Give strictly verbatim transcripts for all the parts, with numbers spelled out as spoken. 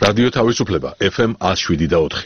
რადიო თავისუფლება ეფ ემ one oh seven და four.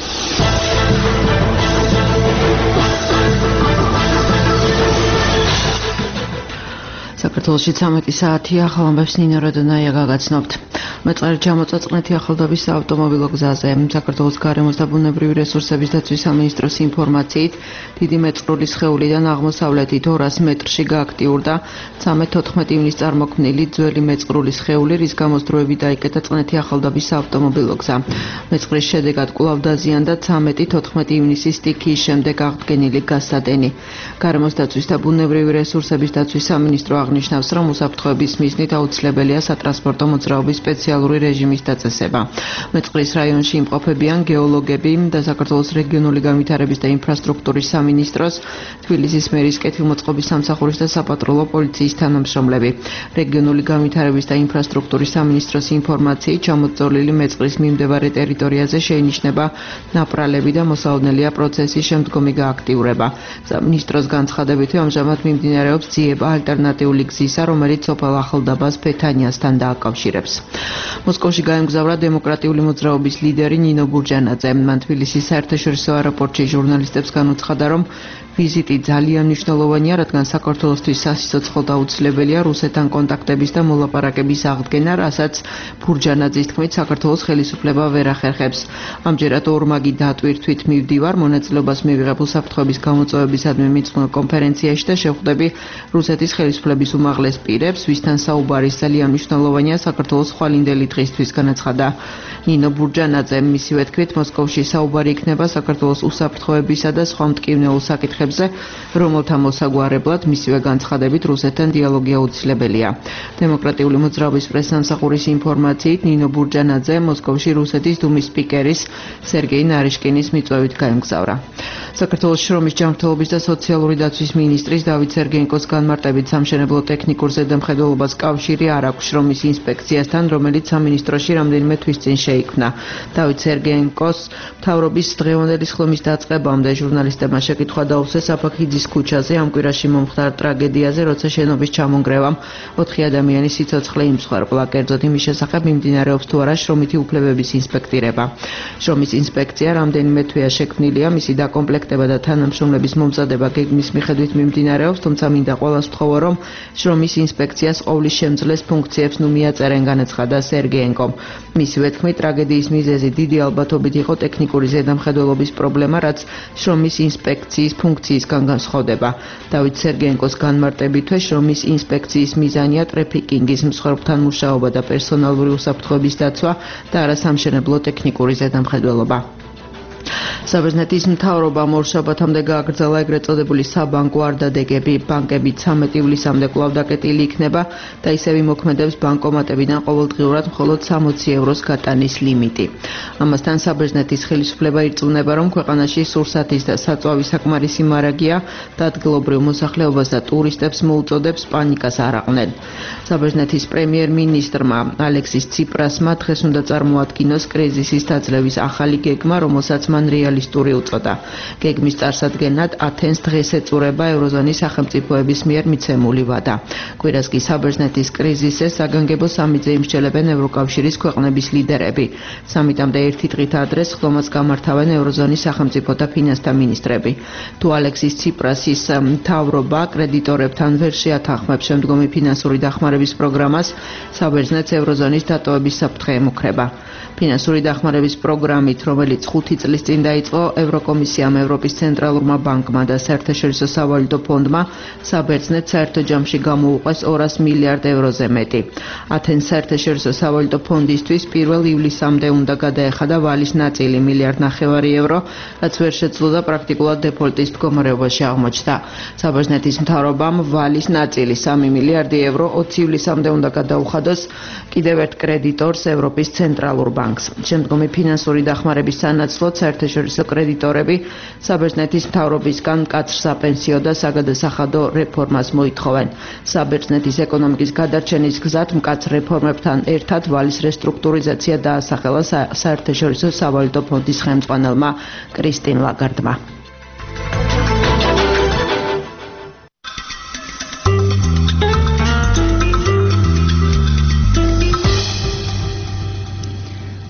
საქართველოში ცამეტი საათია, ხალხებს ნინო როდონაია გაგაცნობთ. მეწყერ ჩამოწაწყნეთი ახალდაბის საავტომობილო გზაზე. საქართველოს გარემოს და ბუნებრივი რესურსების დაცვის სამინისტროს ინფორმაციით, დიდი მეწყრული სხეულიდან აღმოსავლეთით ორასი მეტრში გააქტიურდა ცამეტ-თოთხმეტ ივნის წარმოქმნილი ძველი მეწყრული სხეული, რის გამოც დროებით დაიკეტა წყნეთი ახალდაბის საავტომობილო გზა. მეწყრის შედეგად კვლავ დაზიანდა ცამეტ-თოთხმეტ ივნისის სტიქიის შემდეგ აღდგენილი გასადენი. გარემოს დაცვის და ბუნებრივი რესურსების დაცვის სამინისტრო აღნიშნავს, რომ უსაფრთხოების მიზნით აუცილებელია სატრანსპორტო მოძრაობის სპეციალური რეჟიმის დაწესება. მეწყრის რაიონში იმყოფებიან გეოლოგები და საქართველოს რეგიონული განვითარების და ინფრასტრუქტურის სამინისტროს, თბილისის მერის კეთილმოწყობის სამსახურის და საპატრულო პოლიციის თანამშრომლები. რეგიონული განვითარების და ინფრასტრუქტურის სამინისტროს ინფორმაციით, ჩამოწოლილი მეწყრის მიმდებარე ტერიტორიაზე შეინიშნება ნაპრალები და მოსაოდნელია პროცესის შემდგომი გააქტიურება. სამინისტროს განცხადებითი ამჟამად მიმდინარეობს ძიება ალტერნატიული გზისა, რომელიც სოფელ ახალდაბას ფეთანიასთან დააკავშირებს. მოსკოვში გაემგზავრა დემოკრატიული მოძრაობის ლიდერი ნინო ბურჯანაძე. მან თბილისის საერთაშორისო აეროპორტში ჟურნალისტებს განუცხადა, რომ ვიზიტი ძალიან მნიშვნელოვანია, რადგან საქართველოსთვის სასიცოცხლოდ აუცილებელია რუსეთთან კონტაქტების და მოლაპარაკების აღდგენა, რასაც ბურჯანაძის თქმით საქართველოს ხელისუფლება ვერ ახერხებს. ამჯერად ორმაგი დატვირთვით მივდივარ, მონაწილეობას მივიღებ უსაფრთხოების გამოწვევებისადმი მიწყნო კონფერენციაში და შევხვდები რუსეთის ხელისუფლების უმაღლეს პირებს, ვისთან საუბარის ძალიან მნიშვნელოვანია საქართველოს ხვალინდელი დღისთვის, განაცხადა ნინო ბურჯანაძე. მისივე თქმით, მოსკოვში საუბარი იქნება საქართველოს უსაფრთხოებისა და სხვა მტკივნეულ საკითხებზე, რომელთა მოსაგვარებლად მისივე განცხადებით რუსეთთან დიალოგი აუცილებელია. დემოკრატიული მოძრაობის პრესსამსახურის ინფორმაციით, ნინო ბურჯანაძე მოსკოვში რუსეთის დუმის სპიკერის სერგეი ნარიშკინის მიწვევით გაემგზავრა. საქართველოს შრომის ჯანმრთელობის და სოციალური დაცვის მინისტრის დავით სერგეენკოს განმარტებით სამშენებლო ტექნიკურ ზედამხედველობას კავშირი არ აქვს შრომის ინსპექციასთან, რომელიც სამინისტროში რამდენიმე თვის წინ შეიქმნა. დავით სერგეენკოს მთავრობის დღევანდელი ხლომის დაწყებამდე ჟურნალისტებმა შეკითხვა დაუსვეს აფაქიძის ქუჩაზე ამ კვირაში მომხდარ ტრაგედიაზე, როცა შენობის ჩამონგრევამ ოთხი ადამიანის სიცოცხლე იმსხვერპლა. კერძოდ იმის შესახებ მიმდინარეობს თუ არა შრომითი უფლებების ინსპექტირება. შრომის ინსპექცია რამდენიმე თვეა შექმნილია, მისი დაკომპლექტება და თანამშრომლების მომზადება გეგმის მიხედვით მიმდინარეობს, თუმცა მინდა ყველას ვთხოვო, რომ შრომის ინსპექციას ყოვლის შემძლეს ფუნქციებს ნუ მიაწერენ, განაცხადა სერგეენკომ. მისივე თქმით, ტრაგედიის მიზეზი დიდი ალბათობით იყო ტექნიკური ზედამხედველობის პრობლემა, რაც შრომის ინსპექციის ფუნქციისგან განსხვავდება. დავით სერგეენკოს განმარტებითვე შრომის ინსპექციის მიზანია ტრაფიკინგის, მსხვერპლთან მუშაობა და პერსონალური უსაფრთხოების დაცვა და არა სამშენებლო ტექნიკური ზედამხედველობა. საბერძნეთის მთავრობამ ორშაბათამდე გააგრძელა ეგრეთ წოდებული საბანკო არდადეგები. ბანკები ცამეტ ივლისამდე კვლავ დაკეტილი იქნება და ისევ იმოქმედებს ბანკომატებიდან ყოველდღიურად მხოლოდ სამოცი ევროს გატანის ლიმიტი. ამასთან საბერძნეთის ხელისუფლება ირწმუნება, რომ ქვეყანაში სურსათის და საწვავის საკმარისი მარაგია და ადგილობრივ მოსახლეობას და ტურისტებს მოუწოდებს პანიკას არ აყვნեն. საბერძნეთის პრემიერ-მინისტრმა ალექსის ციპრასმა დღეს უნდა წარმოადგინოს კრიზისის დაძლევის ახალი გეგმა, რომელსაც მან რეალისტური უწოდა. გეგმის წარსადგენად ათენს დღეს ეწურება ევროზონის სახელმწიფოების მიერ მიცემული ვადა. კვირას კი საბერძნეთის კრიზისზე საგანგებო სამიტზე იმსჯელებენ ევროკავშირის ქვეყნების ლიდერები. სამიტამდე ერთი დღით ადრე ხლომას გამართავენ ევროზონის სახელმწიფოთა ფინანსთა მინისტრები. თუ ალექსის ციპრასის მთავრობა კრედიტორებთან ვერ შეათანხმებს შემდგომი ფინანსური დახმარების პროგრამას, საბერძნეთს ევროზონის დატოვების საფრთხე ემუქრება. ფინანსური დახმარების პროგრამით, რომელიც ხუთი წლის წინ დაიწყო, ევროკომისიამ, ევროპის ცენტრალურმა ბანკმა და საერთაშორისო სავალუტო ფონდმა საბერძნეთს საერთო ჯამში გამოუყვეს ორასი მილიარდ ევროზე მეტი. ათენის საერთაშორისო სავალუტო ფონდისთვის პირველ ივლისამდე უნდა გადაეხადა ვალის ნაწილი მილიარდ ნახევარი ევრო, რაც ვერ შეძლო და პრაქტიკულად დეფოლტის მდგომარეობაში აღმოჩნდა. საბერძნეთის მთავრობამ ვალის ნაწილი სამი მილიარდი ევრო ოცი ივლისამდე უნდა გადაუხადოს კიდევ ერთ კრედიტორს, ევროპის ცენტრალურ ბანკს. შემდგომი ფინანსური დახმარების სანაცვლოდ საერთაშორისო კრედიტორები საბერძნეთის მთავრობისგან მკაცრ საპენსიო და საგადასახადო რეფორმას მოითხოვენ. საბერძნეთის ეკონომიკის გადარჩენის გზად მკაცრ რეფორმებთან ერთად ვალის რესტრუქტურიზაცია დაასახელა საერთაშორისო სავალუტო ფონდის ხელმძღვანელმა კრისტინ ლაგარდმა.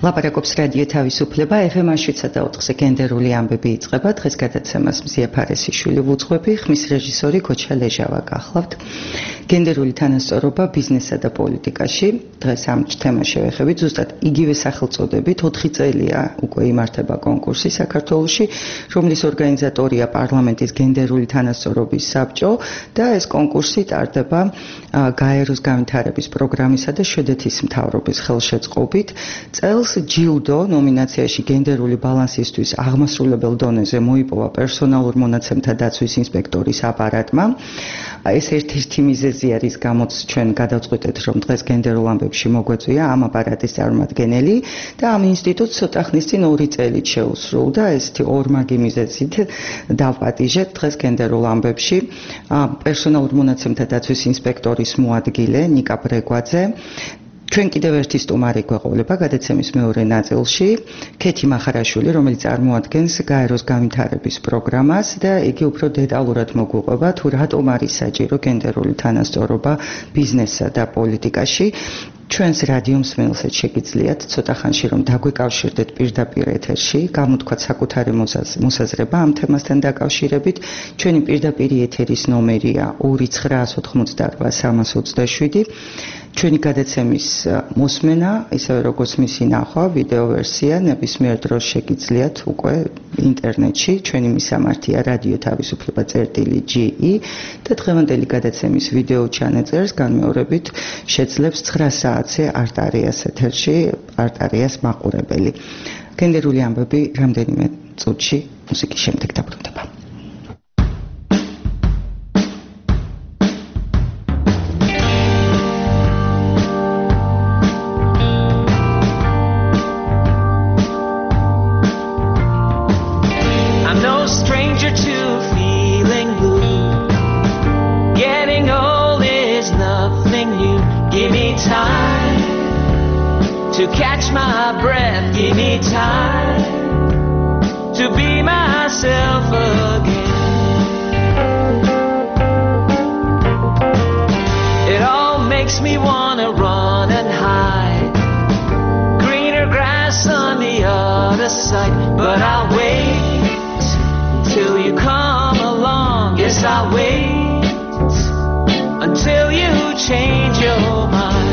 ლაპარაკობს რადიო თავისუფლება ეფ ემ შვიდსა და ოთხზე გენდერული ამბები იწყება. დღეს გადაცემას მზია ფარესიშვილი ვუძღვები, ხმის რეჟისორი ქოჩა ლეჟავა გახლავთ. გენდერული თანასწორობა ბიზნესსა და პოლიტიკაში. დღეს ამ თემას შევეხებით. ზუსტად იგივე სახელწოდებით ოთხი წელია უკვე იმართება კონკურსი საქართველოში, რომლის ორგანიზატორია პარლამენტის გენდერული თანასწორობის საბჭო და ეს კონკურსი ტარდება გაეროს განვითარების პროგრამისა და შვედეთის მთავრობის ხელშეწყობით. წელს ჯილდო ნომინაციაში გენდერული ბალანსისთვის აღმასრულებელ დონეზე მოიპოვა პერსონალურ მონაცემთა დაცვის ინსპექტორის აპარატმა. ეს ერთ-ერთი მიზეზი არის, გამოც ჩვენ გადავწყვეტეთ, რომ დღეს გენდერულ ამბებში მოგვეწვია ამ აპარატის წარმომადგენელი და ამ ინსტიტუტს ცოტა ხნის წინ ორი წელით შეუსრულდა. ესეთი ორმაგი მიზეზით დავპატიჟეთ დღეს გენდერულ ამბებში პერსონალურ მონაცემთა დაცვის ინსპექტორის მოადგილე ნიკა ბრეგვაძე. ჩვენ კიდევ ერთი სტუმარი გვეყოლება გადაცემის მეორე ნაწილში, ქეთი მახარაშვილი, რომელიც წარმოადგენს გაეროს განვითარების პროგრამას და იგი უფრო დეტალურად მოგვიყვება თუ რატომ არის საჭირო გენდერული თანასწორობა ბიზნესსა და პოლიტიკაში. ჩვენს რადიო მსმენელსაც შეგიძლიათ ცოტა ხანში რომ დაგვეკავშირდეთ პირდაპირ ეთერში, გამოთქვათ საკუთარი მოსაზრება ამ თემასთან დაკავშირებით. ჩვენი პირდაპირი ეთერის ნომერია ორი ცხრა ოთხმოცდარბა სამას ოცდაშვიდი. ჩვენი გადაცემის მოსმენა, ისევე როგორც მისი ნახვა, ვიდეო ვერსია ნებისმიერ დროს შეგიძლიათ უკვე ინტერნეტში. ჩვენი მისამართია რადიო თავისუფლება წერტილი ჯი ი და დღევანდელი გადაცემის ვიდეო ჩანაწერს განმეორებით შეძლებს ცხრა საათზე არტარიას ეთერში, არტარიას მაყურებელი. გენდერული ამბები რამდენიმე წუთში მუსიკის შემდეგ დაბრუნდება. To catch my breath, give me time to be myself again. It all makes me wanna run and hide, greener grass on the other side. But I'll wait till you come along. Yes, I'll wait until you change your mind.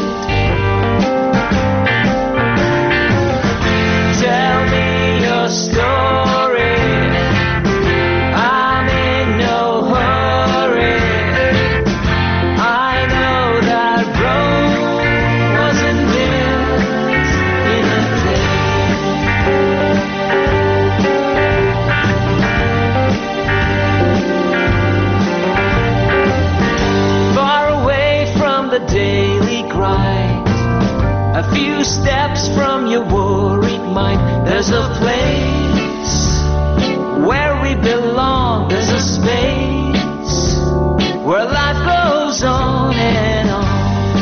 Story. I'm in no hurry. I know that Rome wasn't built in a day. Far away from the daily grind, a few steps from your worried mind, there's a place where we belong. There's a space where life goes on and on.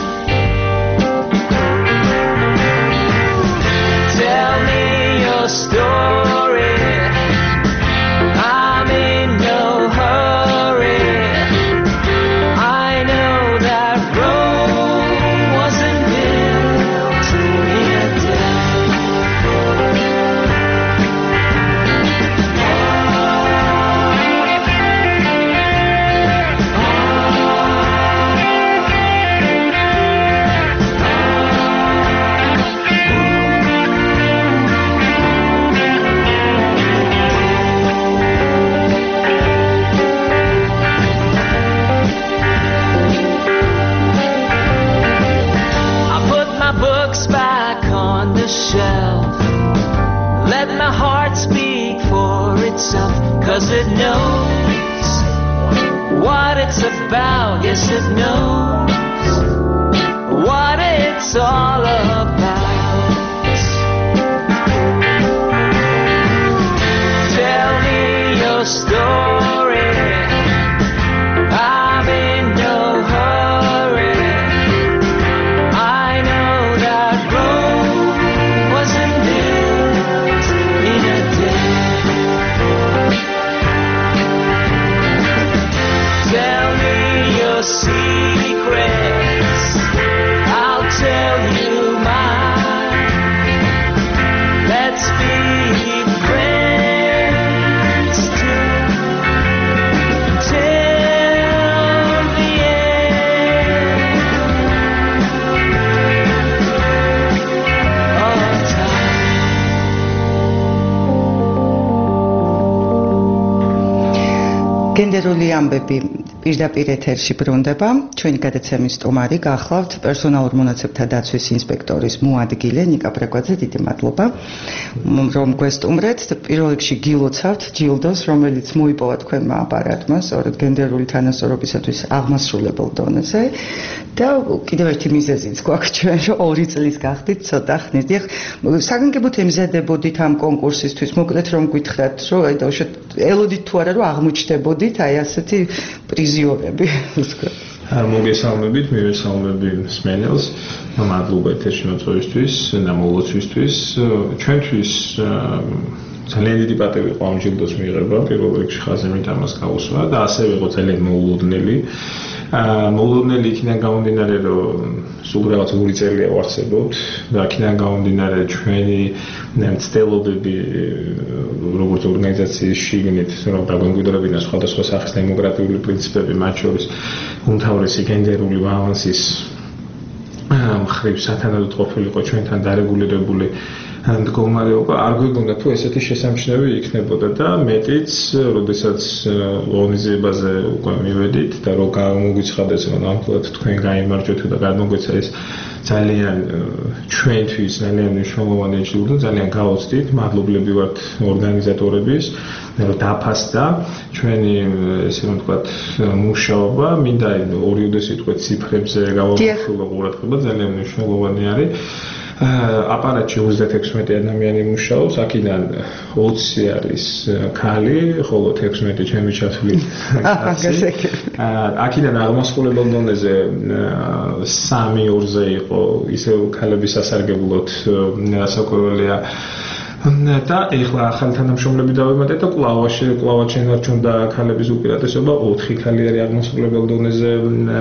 Tell me your story. I'm in no hurry. I know that Rome wasn't built in a day. Back on the shelf, let my heart speak for itself, 'cause it knows what it's about. Yes, it knows what it's all about. Tell me your story. I'm in no hurry. Secrets, I'll tell you mine. გენდერული ამბები პირდაპირ ეთერში ბრუნდება. ჩვენი გადაცემის სტუმარი გახლავთ პერსონალურ მონაცემთა დაცვის ინსპექტორის მოადგილე ნიკა ბრეგვაძე. დიდი მადლობა რომ გვესტუმრეთ. პირველ რიგში გილოცავთ ჯილდოს, რომელიც მოიპოვა თქვენმა აპარატმა სწორედ გენდერული თანასწორობისათვის აღმასრულებელ დონეზე და კიდევ ერთი მიზეზიც გვაქვს ჩვენ რომ ორი წლის გახდით ცოტა ხნით. საგანგებოდ ემზადებოდით ამ კონკურსისთვის, მოკლედ რომ გითხრათ, რომ აი დაუშვათ ელოდით თუ არა რომ აღმოჩნდებოდით აი ასეთი პრიზიორები. მოგესალმებით, მივესალმები მსმენელს. მადლობა ეთერში მოწვევისთვის და მოლოცვისთვის. ჩვენთვის ძალიან დიდი პატივი იყო ამ ჯილდოს მიღება, პირველ რიგში ხაზი ამას გაუსვა და ასევე იყო ძალიან მოულოდნელი. მოულოდნელი იქიდან გამომდინარე, რომ სულ რაღაც ორი წელია ვარსებობთ და იქიდან გამომდინარე ჩვენი მცდელობები როგორც ორგანიზაციის შიგნით, რომ დაგვემკვიდრებინა სხვადასხვა სახის დემოკრატიული პრინციპები, მათ შორის უმთავრესი გენდერული ბალანსის მხრივ სათანადოდ ყოფილიყო ჩვენთან დარეგულირებული მდგომარეობა, არ გვეგონდა თუ ესეთი შესამჩნევი იქნებოდა და მეტიც, როდესაც ღონისძიებაზე უკვე მივედით და რო გამოგვიცხადეს, რომ ნამდვილად თქვენ გაიმარჯვეთ და გადმოგვეცა ეს ძალიან ჩვენთვის ძალიან მნიშვნელოვანი ჯილდო, ძალიან გავოცდით, მადლობლები ვართ ორგანიზატორების, რომ დაფასდა ჩვენი ესე რომ ვთქვათ მუშაობა, მინდა ორიოდე სიტყვით ციფრებზე გავახსოვო ყურადღება, ძალიან მნიშვნელოვანი არის. აპარატში ოცდაექვსი ადამიანი მუშაობს, აქედან ოცი არის ქალი, ხოლო თექვსმეტი ჩემი ჩათვლით კაცი. აქედან აღმასრულებელ დონეზე სამი ორზე იყო ისევ ქალების სასარგებლოდ საკვირველია. და ეხლა ახალი თანამშრომლები დავემატეთ და კვლავაში კვლავად შენარჩუნდა ქალების უპირატესობა, ოთხი ქალი არის აღმასრულებელ დონეზე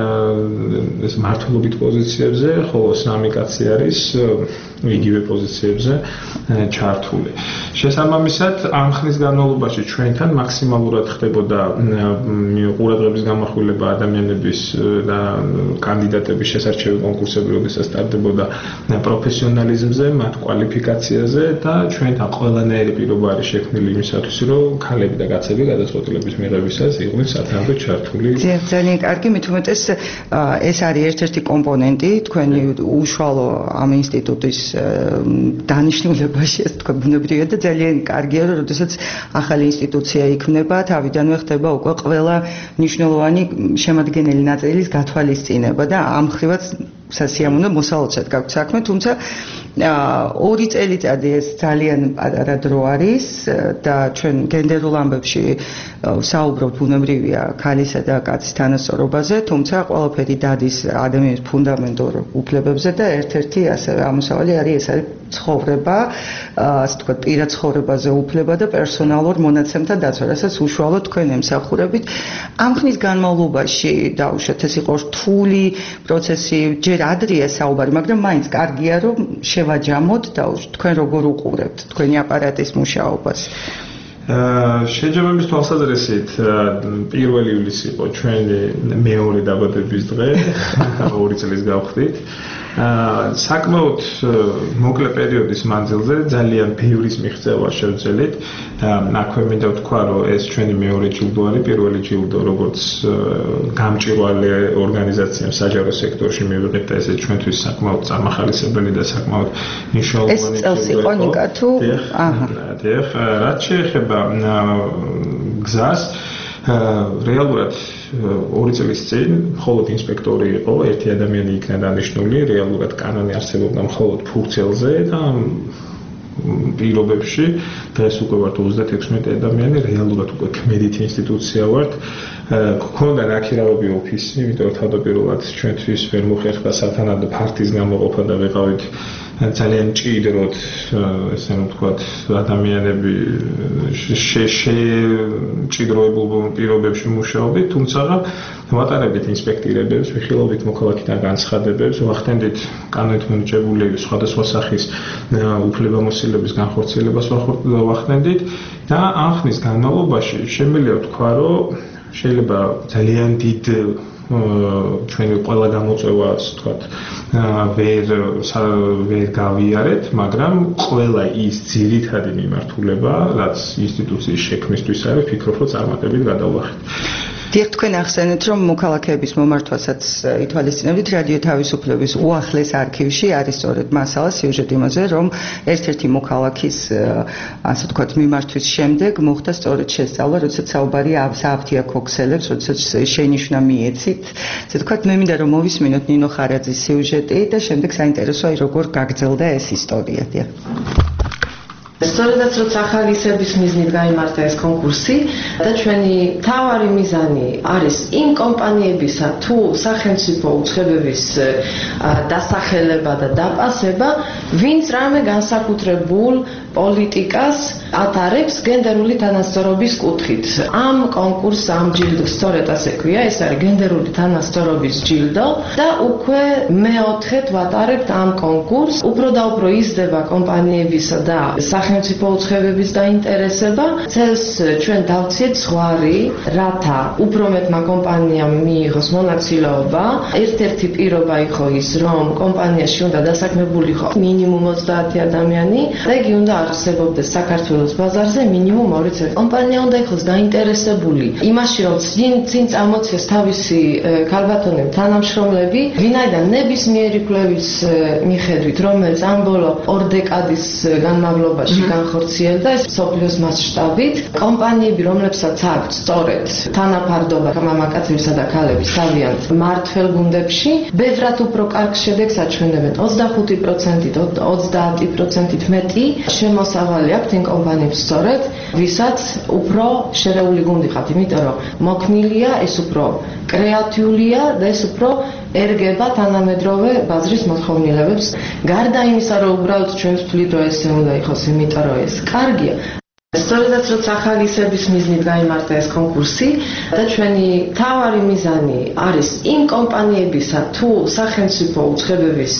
ეს მმართველობით პოზიციებზე, ხოლო სამი კაცი არის იგივე პოზიციებზე ჩართული. შესაბამისად, ამ ხნის განმავლობაში ჩვენთან მაქსიმალურად ხდებოდა ყურადღების გამახვილება ადამიანების და კანდიდატების შესარჩევი კონკურსები, როდესაც სტარდებოდა პროფესიონალიზმზე, მათ კვალიფიკაციაზე და ჩვენთან ყველანაირი პირობა არის შექმნილი იმისათვის, რომ ქალები და კაცები გადაწყვეტილების მიღებისას იყვნენ სათანადოდ ჩართული. ძალიან კარგი, მით უმეტეს ეს არის ერთ-ერთი კომპონენტი თქვენი უშუალო ამ ინსტიტუტის დანიშნულებაში, ასე თქვა, ბუნებრივია და ძალიან კარგია, რომ როდესაც ახალი ინსტიტუცია იქმნება, თავიდანვე ხდება უკვე ყველა მნიშვნელოვანი შემადგენელი ნაწილის გათვალისწინება და ამ ხრივაც სასიამოვნო მოსალოცეთ გაქვთ საქმე, თუმცა ორი წელიწადი ეს ძალიან პატარა დრო არის და ჩვენ გენდერულ ამბებში საუბრობთ ბუნებრივია ქალისა და კაცის თანასწორობაზე, თუმცა ყველაფერი დადის ადამიანის ფუნდამენტურ უფლებებზე და ერთ-ერთი ასევე ამოსავალი არის ეს არის ცხოვრება, ასე ვთქვათ, პირად ცხოვრებაზე უფლება და პერსონალურ მონაცემთა დაცვა, რასაც უშუალოდ თქვენ ემსახურებით. ამ ხნის განმავლობაში დაუშვათ ეს იყო რთული პროცესი, ჯერ ადრეა საუბარი, მაგრამ მაინც კარგია რომ შევაჯამოთ და თქვენ როგორ უყურებთ თქვენი აპარატის მუშაობას. შეჯამების თვალსაზრისით პირველი ივლისი იყო ჩვენი მეორე დაბადების დღე, ორი წლის გავხდით. საკმაოდ მოკლე პერიოდის მანძილზე ძალიან ბევრის მიღწევა შევძელით. აქვე მინდა ვთქვა, რომ ეს ჩვენი მეორე ჯილდო არის, პირველი ჯილდო, როგორც გამჭვირვალე ორგანიზაციამ საჯარო სექტორში მივიღეთ და ესე ჩვენთვის საკმაოდ წარმახალისებელი და საკმაოდ მნიშვნელოვანი ეს წელს იყო ნიკა თუ? აჰა. დიახ, რაც შეეხება გზას, რეალურად ორი წლის წინ მხოლოდ ინსპექტორი იყო, ერთი ადამიანი იქნა დანიშნული, რეალურად კანონი არსებობდა მხოლოდ ფურცელზე და პირობებში დღეს უკვე ვართ ოცდაექვსი ადამიანი, რეალურად უკვე ქმედითი ინსტიტუცია ვართ. გქონდა ნაქირავები ოფისი, იმიტომ რომ თავდაპირველად ჩვენთვის ვერ მოხერხდა სათანადო ფართის გამოყოფა და ვეყავით ძალიან მჭიდროდ, ესე რომ ვთქვათ, ადამიანები შეჭიდროებულ პირობებში მუშაობდით, თუმცა ვატარებდით ინსპექტირებებს, ვიხილავდით მოქალაქეთა განცხადებებს, ვახდენდით კანონით მინიჭებული სხვადასხვა სახის უფლებამოსილების განხორციელებას ვახდენდით და ამ ხნის განმავლობაში შემიძლია ვთქვა, რომ შეიძლება ძალიან დიდ ჩვენი ყველა გამოწვევა, ასე ვთქვათ, ვერ ვერ გავიარეთ, მაგრამ ყველა ის ძირითადი მიმართულება, რაც ინსტიტუციის შექმნისთვის არის, ვფიქრობ, რომ წარმატებით გადავახეთ. დიახ, თქვენ ახსენეთ, რომ მოქალაქეების მომართვასაც ითვალისწინებთ რადიო თავისუფლების უახლეს არქივში არის სწორედ მასალა სიუჟეტი იმაზე, რომ ერთ-ერთი მოქალაქის ასე ვთქვათ მიმართვის შემდეგ მოხდა სწორედ შესწავლა, როდესაც საუბარია სააფთიაქო ქსელებს, როდესაც შენიშვნა მიეცით. ასე ვთქვათ, მე მინდა რომ მოვისმინოთ ნინო ხარაძის სიუჟეტი და შემდეგ საინტერესოა როგორ გაგრძელდა ეს ისტორია. დიახ. სწორედაც როცა ახალისების მიზნით გაიმართა ეს კონკურსი და ჩვენი მთავარი მიზანი არის იმ კომპანიებისა თუ სახელმწიფო უწყებების დასახელება და დაპასება, ვინც რამე განსაკუთრებულ პოლიტიკას ატარებს გენდერული თანასწორობის კუთხით. ამ კონკურსს, ამ ჯილდოს სწორედ ასე ქვია, ეს არის გენდერული თანასწორობის ჯილდო და უკვე მეოთხედ ვატარებთ ამ კონკურსს. უფრო და უფრო იზრდება კომპანიებისა და სახელმწიფო უწყებების დაინტერესება. წელს ჩვენ დავციეთ ზღვარი, რათა უფრო მეტმა კომპანიამ მიიღოს მონაწილეობა. ერთ-ერთი პირობა იყო ის, რომ კომპანიაში უნდა დასაქმებული იყო მინიმუმ ოცდაათი ადამიანი და იგი უნდა არსებობდეს საქართველოს ბაზარზე მინიმუმ ორი წელი. კომპანია უნდა იყოს დაინტერესებული იმაში, რომ წინ წამოწეს თავისი ქალბატონები, თანამშრომლები, ვინაიდან ნებისმიერი კვლევის მიხედვით, რომელიც ამ ბოლო ორ დეკადის განმავლობაში განხორციელდა ეს მსოფლიოს მასშტაბით, კომპანიები, რომლებსაც აქვს სწორედ თანაფარდობა მამაკაცებისა და ქალების თავიანთ მმართველ გუნდებში, ბევრად უფრო კარგ შედეგს აჩვენებენ. ოცდახუთი პროცენტით, ოცდაათი პროცენტით მეტი შემოსავალი აქვს იმ კომპანიებს სწორედ, ვისაც უფრო შერეული გუნდი ხართ, იმიტომ რომ მოქნილია, ეს უფრო კრეატიულია და ეს უფრო ერგება თანამედროვე ბაზრის მოთხოვნილებებს. გარდა იმისა, რომ უბრალოდ ჩვენ ვთვლით, რომ ესე უნდა იყოს, იმიტომ რომ ეს კარგია. სწორედაც როცა ახალისების მიზნით გაიმართა ეს კონკურსი და ჩვენი მთავარი მიზანი არის იმ კომპანიებისა თუ სახელმწიფო უწყებების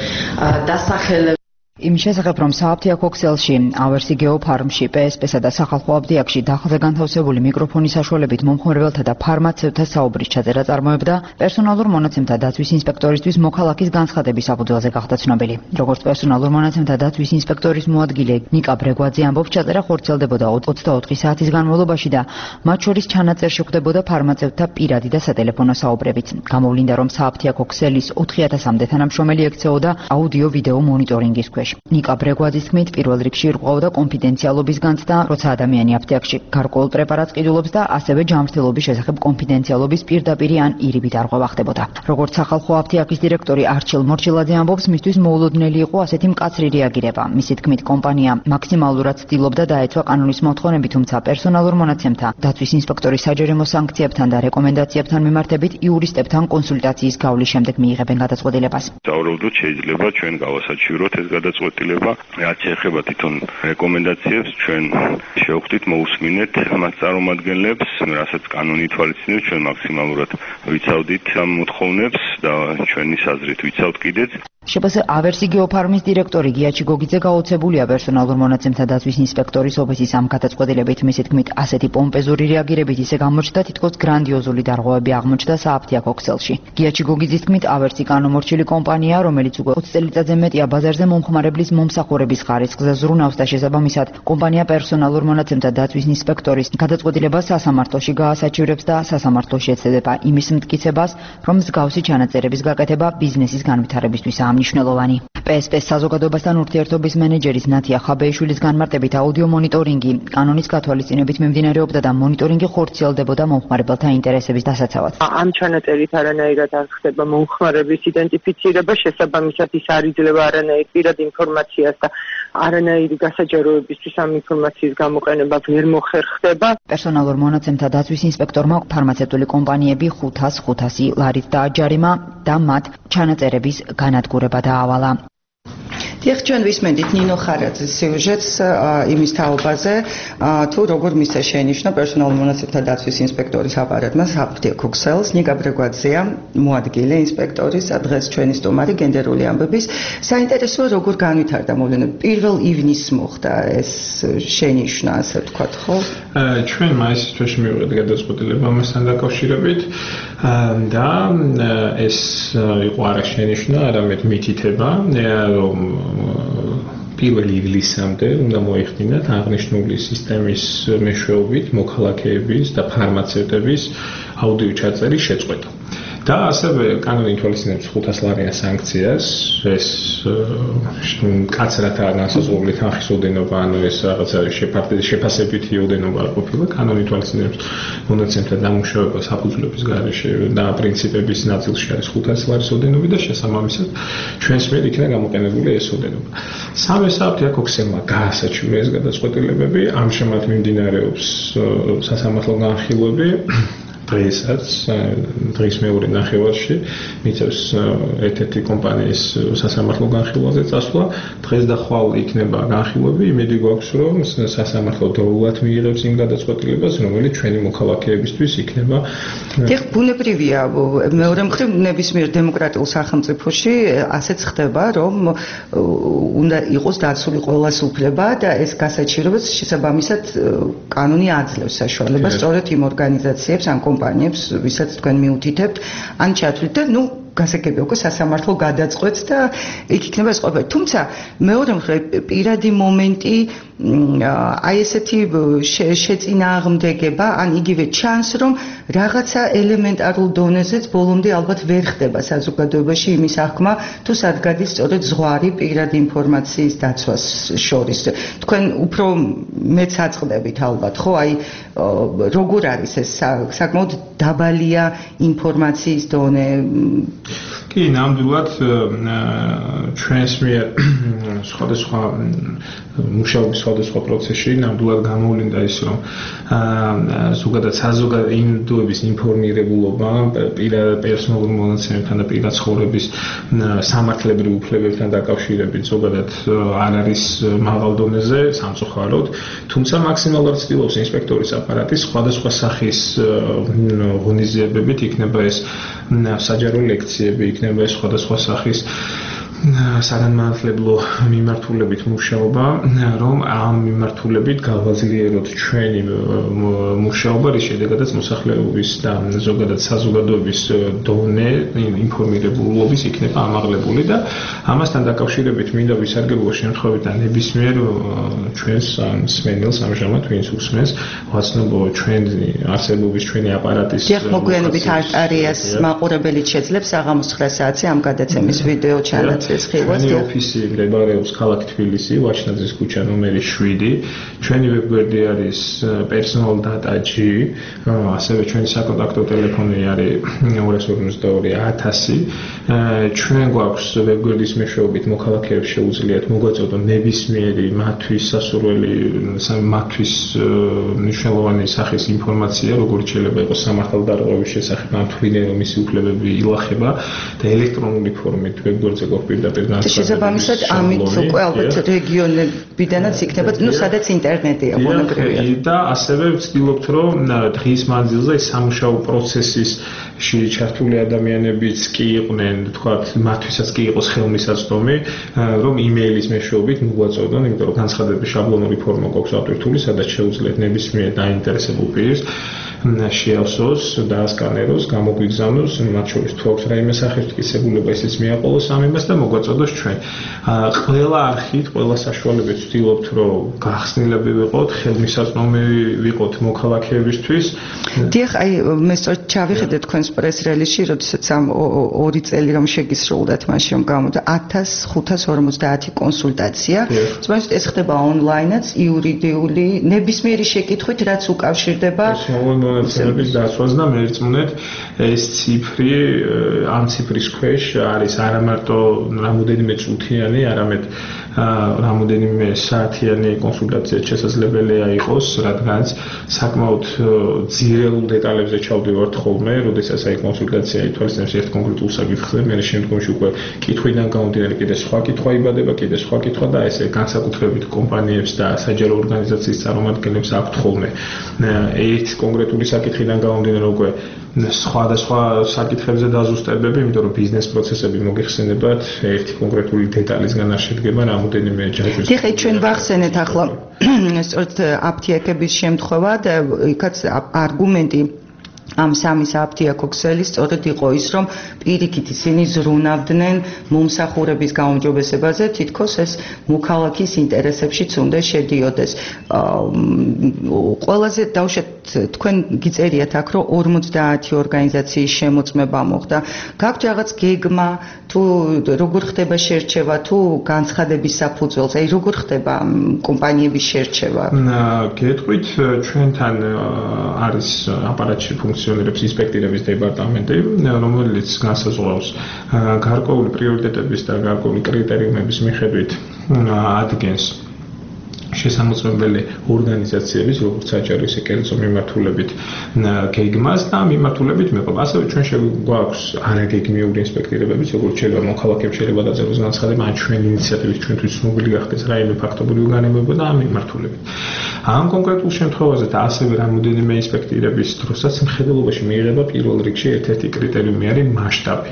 დასახელება იმ შესახებ, რომ სააფთიაქო ქსელში, ავერსი გეოფარმში, პე ეს პე-სა და სახალხო აპტიაკში დახელზე განთავსებული მიკროფონის საშუალებით მომხმარებელთა და ფარმაცევტთა საუბრის ჩაწერა წარმოებდა, პერსონალურ მონაცემთა დაცვის ინსპექტორისთვის მოქალაქის განცხადების საფუძველზე გახდა ცნობილი. როგორც პერსონალურ მონაცემთა დაცვის ინსპექტორის მოადგილე ნიკა ბრეგვაძე ამბობს, ჩაწერა ხორციელდებოდა ოცდაოთხი საათის განმავლობაში და მათ შორის ჩანაწერში ხვდებოდა ფარმაცევტთა პირადი და სატელეფონო საუბრებიც. გამოვლინდა, რომ სააფთიაქო ქსელის ოთხი ათასამდე თანამშრომელი ექცეოდა აუდიო-ვიდეო მონიტორინგის ქვეშ. ნიკა ბრეგვაძის თქმით, პირველ რიგში ირღვეოდა კონფიდენციალობის განცდა, როცა ადამიანი აფთიაქში გარკვეულ პრეპარატს ყიდულობს და ასევე ჯანმრთელობის შესახებ კონფიდენციალობის პირდაპირი ან ირიბი დარღვევა ხდებოდა. როგორც სახალხო აფთიაქის დირექტორი არჩილ მორჩილაძე ამბობს, მისთვის მოულოდნელი იყო ასეთი მკაცრი რეაგირება. მისი თქმით, კომპანია მაქსიმალურად ცდილობდა დაეცვა კანონის მოთხოვნები, თუმცა პერსონალურ მონაცემთა დაცვის ინსპექტორის საჯერიმო სანქციებთან და რეკომენდაციებთან მიმართებით იურისტებთან კონსულტაციის გავლის შემდეგ მიიღებენ გადაწყვეტილებას. საუბრობთ, შეიძლება ჩვენ გავასაჩივროთ ეს გადაწყვეტილება. რაც შეეხება თვითონ რეკომენდაციებს, ჩვენ შევხვდით მოусმინეთ მას წარმომადგენლებს, რასაც კანონი ითვალისწინებს, ჩვენ მაქსიმალურად ვიცავდით ამ მოთხოვნებს და ჩვენი საზრით ვიცავთ კიდეც. შპს ავერსი გეოფარმის დირექტორი გიაჩი გოგიძე გაოცებულია პერსონალურ მონაცემთა დაცვის ინსპექტორის ოფისის ამ გადაწყვეტილებით. მისი თქმით, ასეთი პომპეზური რეაგირებით ისე გამოჩნდა, თითქოს გრანდიოზული დარღვევები აღმოჩნდა სააფთიაქო ქსელში. გიაჩი გოგიძის თქმით, ავერსი კანონმორჩილი კომპანია, რომელიც უკვე ოცი წელიწადზე მეტია ბაზარზე მომხმარებლის მომსახურების ხარისხზე ზრუნავს და შესაბამისად კომპანია პერსონალურ მონაცემთა დაცვის ინსპექტორის გადაწყვეტილებას სასამართლოში გაასაჩივრებს და სასამართლოში ეცდება იმის მტკიცებას, რომ მსგავსი ჩანაწერების გაკეთება ბიზნესის განვითარებისთვის მნიშვნელოვანი. პე ეს პე-ს საზოგადოებასთან ურთიერთობის მენეჯერის ნათია ხაბეიშვილის განმარტებით აუდიო მონიტორინგი კანონის გათვალისწინებით მიმდინარეობდა და მონიტორინგი ხორციელდებოდა მომხმარებელთა ინტერესების დასაცავად. ამ ჩანაწერით არანაირად არ ხდება მომხმარების იდენტიფიცირება, შესაბამისად ის არ იძლევა არანაირ პირად ინფორმაციას და არანაირი გასაჯაროებისთვის ამ ინფორმაციის გამოყენება ვერ მოხერხდება. პერსონალურ მონაცემთა დაცვის ინსპექტორმა ფარმაცევტული კომპანიები ხუთას ხუთასი ლარით დააჯარიმა და მათ ჩანაწერების განადგურება დაავალა. დიახ, ჩვენ ვისმენთ ნინო ხარაძის სიუჟეტს იმის თაობაზე, თუ როგორ მისცა შენიშვნა პერსონალურ მონაცემთა დაცვის ინსპექტორის აპარატმა სააფთიაქო ქსელს. ნიკა ბრეგვაძეა მოადგილე ინსპექტორის, დღეს ჩვენი სტუმარი გენდერული ამბების. საინტერესოა როგორ განვითარდა მოვლენები. პირველ ივნისს მოხდა ეს შენიშვნა, ასე ვთქვათ, ხო? ჩვენ მაისის თვეში მივიღეთ გადაწყვეტილება ამასთან დაკავშირებით და ეს იყო არა შენიშვნა, არამედ მითითება, რომ პირველი ივლისამდე უნდა მოიხდინათ აღნიშნული სისტემის მეშვეობით მოქალაქეების და ფარმაცევტების აუდიო ჩაწერის შეწყვეტა. და ასევე კანონი ითვალისწინებს ხუთას ლარიან სანქციას, ეს კაცრათა განსაზღვრული თანხის ოდენობა, ანუ ეს რაღაცა შეფასებითი ოდენობა არ ყოფილა, კანონი ითვალისწინებს მონაცემთა დამუშავებას საფუძვლების გარეშე და პრინციპების ნაწილში არის ხუთას ლარის ოდენობა და შესაბამისად ჩვენს მიერ იქნა გამოყენებული ეს ოდენობა. სამესამე აკოქსემა გაასაჩივრა ეს გადაწყვეტილებები, ამჟამად მიმდინარეობს სასამართლო განხილვები. დღესაც დღის მეორე ნახევარში მიწევს ერთ-ერთი კომპანიის სასამართლო განხილვაზე წასვლა. დღეს და ხვალ იქნება განხილვები, იმედი გვაქვს, რომ სასამართლო დროულად მიიღებს იმ გადაწყვეტილებას, რომელიც ჩვენი მოქალაქეებისთვის იქნება. დიახ, ბუნებრივია, მეორე მხრივ ნებისმიერ დემოკრატიულ სახელმწიფოში ასეც ხდება, რომ უნდა იყოს დაცული ყველას უფლება და ეს გასაჩივრებას შესაბამისად კანონი აძლევს საშუალებას სწორედ იმ ორგანიზაციებს ან კომპანიებს, ვისაც თქვენ მიუთითებთ, ან ჩათვლით და ნუ გასაგებია უკვე სასამართლო გადაწყვეტს და იქ იქნება ეს ყველაფერი. თუმცა მეორე მხრივ პირადი მომენტი აი ესეთი შეწინააღმდეგება, ან იგივე ჩანს, რომ რაღაცა ელემენტარულ დონეზეც ბოლომდე ალბათ ვერ ხდება საზოგადოებაში იმის აღქმა, თუ სად გადის სწორედ ზღვარი პირადი ინფორმაციის დაცვას შორის. თქვენ უფრო მეც აწყდებით ალბათ, ხო? აი როგორ არის ეს საკმაოდ დაბალია ინფორმაციის დონე? კი, ნამდვილად ჩვენს მიერ სხვადასხვა მუშაობის სხვადასხვა პროცესში ნამდვილად გამოვლინდა ის, რომ ზოგადად საზოგადოების ინფორმირებულობა პერსონალურ მონაცემებთან და პირად ცხოვრების სამართლებრივ უფლებებთან დაკავშირებით ზოგადად არ არის მაღალ დონეზე სამწუხაროდ, თუმცა მაქსიმალურად ცდილობს ინსპექტორის აპარატი სხვადასხვა სახის ღონისძიებებით, იქნება ეს საჯარო ლექციები, იქნება ეს სხვადასხვა სახის საგანმანათლებლო მიმართულებით მუშაობა, რომ ამ მიმართულებით გავაძლიეროთ ჩვენი მუშაობა, რის შედეგადაც მოსახლეობის და ზოგადად საზოგადოების დონე ინფორმირებულობის იქნება ამაღლებული და ამასთან დაკავშირებით მინდა ვისარგებლო შემთხვევით და ნებისმიერ ჩვენს მსმენელს ამჟამად ვინც უსმენს ვაცნობო ჩვენი არსებობის ჩვენი აპარატის დიახ, მოგვიანებით არტარიას მაყურებელიც შეძლებს საღამოს ცხრა საათზე ამ გადაცემის ვიდეო ჩანაცვლას. ჩვენი ოფისი მდებარეობს ქალაქ თბილისი, ვაჩნაძის ქუჩა ნომერი შვიდი. ჩვენი ვებგვერდი არის personal data g, ასევე ჩვენი საკონტაქტო ტელეფონი არის ორი ორმოცდა ორი ათასი. ჩვენ გვაქვს ვებგვერდის მეშვეობით მოქალაქეებს შეუძლიათ მოგვაწოდონ ნებისმიერი მათთვის სასურველი, მათთვის მნიშვნელოვანი სახის ინფორმაცია, როგორც შეიძლება იყოს სამართალდარღვევის შესახებ, ამ თვლიდან რომ მისი უფლებები ილახება და ელექტრონული ფორმით ვებგვერდზე გვაქვს შესაბამისად ამით უკვე ალბათ რეგიონებიდანაც იქნება, ну, სადაც ინტერნეტია ბუნებრივია. და ასევე ვცდილობთ, რომ დღის მანძილზე სამუშაო პროცესში ჩართული ადამიანებიც კი იყვნენ, თქვათ, მათთვისაც კი იყოს ხელმისაწვდომი, რომ იმეილის მეშვეობით მოგვაწოდონ, იმიტომ რომ განცხადების შაბლონური ფორმა გვაქვს ავტვირთული, სადაც შეუძლიათ ნებისმიერ დაინტერესებულ პირს შეავსოს და ასკანეროს, გამოგვიგზავნოს, მათ შორის თუ აქვს რაიმე სახის მტკიცებულება, ისიც მიაყოლოს ამ იმას და მოგვაწოდოს ჩვენ. ყველა არხით, ყველა საშუალებით ვცდილობთ, რომ გახსნილები ვიყოთ, ხელმისაწვდომი ვიყოთ მოქალაქეებისთვის. დიახ, აი მე სწორედ ჩავიხედე თქვენს პრეს-რელიზში, როდესაც ამ ორი წელი რომ შეგისრულდათ მაშინ რომ გამოდა ათას ხუთას ორმოცდაათი კონსულტაცია. თუმცა ეს ხდება ონლაინაც, იურიდიული, ნებისმიერი შეკითხვით, რაც უკავშირდება მონაცემების დაცვას და მერწმუნეთ ეს ციფრი ამ ციფრის ქვეშ არის არა მარტო რამოდენიმე წუთიანი, არამედ რამოდენიმე საათიანი კონსულტაცია შესაძლებელია იყოს, რადგანაც საკმაოდ ძირეულ დეტალებზე ჩავდივართ ხოლმე, როდესაც აი კონსულტაცია ითვალისწინებს ერთ კონკრეტულ საკითხზე, მე შემდგომში უკვე კითხვიდან გამომდინარე კიდე სხვა კითხვა იბადება, კიდე სხვა კითხვა და ესე განსაკუთრებით კომპანიებს და საჯარო ორგანიზაციის წარმომადგენლებს აქვთ ხოლმე ერთ კონკრეტული საკითხიდან გამომდინარე უკვე სხვადასხვა საკითხებზე დაზუსტებები, იმიტომ რომ ბიზნეს პროცესები მოგიხსენებათ ერთი კონკრეტული დეტალისგან არ შედგება რამოდენიმე ჯაჭვის. დიახ, ჩვენ ვახსენეთ ახლა სწორედ აფთიაქების შემთხვევა და იქაც არგუმენტი ამ სამი საფთიაქო ქსელი სწორედ იყო ის, რომ პირიქით ისინი ზრუნავდნენ მომსახურების გაუმჯობესებაზე, თითქოს ეს მოქალაქის ინტერესებშიც უნდა შედიოდეს. ყველაზე დავუშვათ თქვენ გიწერიათ აქ, რომ ორმოცდაათი ორგანიზაციის შემოწმება მოხდა. გაქვთ რაღაც გეგმა, თუ როგორ ხდება შერჩევა, თუ განცხადების საფუძველზე, აი როგორ ხდება კომპანიების შერჩევა? გეტყვით, ჩვენთან არის აპარატში ფუნქციონირებს ინსპექტირების დეპარტამენტი, რომელიც განსაზღვრავს გარკვეული პრიორიტეტების და გარკვეული კრიტერიუმების მიხედვით ადგენს შესამოწმებელი ორგანიზაციების, როგორც საჯარო, ისე კერძო მიმართულებით გეგმას და მიმართულებით მეყობა. ასევე ჩვენ შეგვაქვს არაგეგმიური ინსპექტირებებიც, როგორც შეიძლება მოქალაქეებს შეიძლება დაწეროს განცხადება, ან ჩვენ ინიციატივით ჩვენთვის ცნობილი გახდეს რაიმე ფაქტობრივი განმეორება და ამ მიმართულებით. ამ კონკრეტულ შემთხვევაზე და ასევე რამოდენიმე ინსპექტირების დროსაც მხედველობაში მიიღება პირველ რიგში ერთ-ერთი კრიტერიუმი არის მასშტაბი.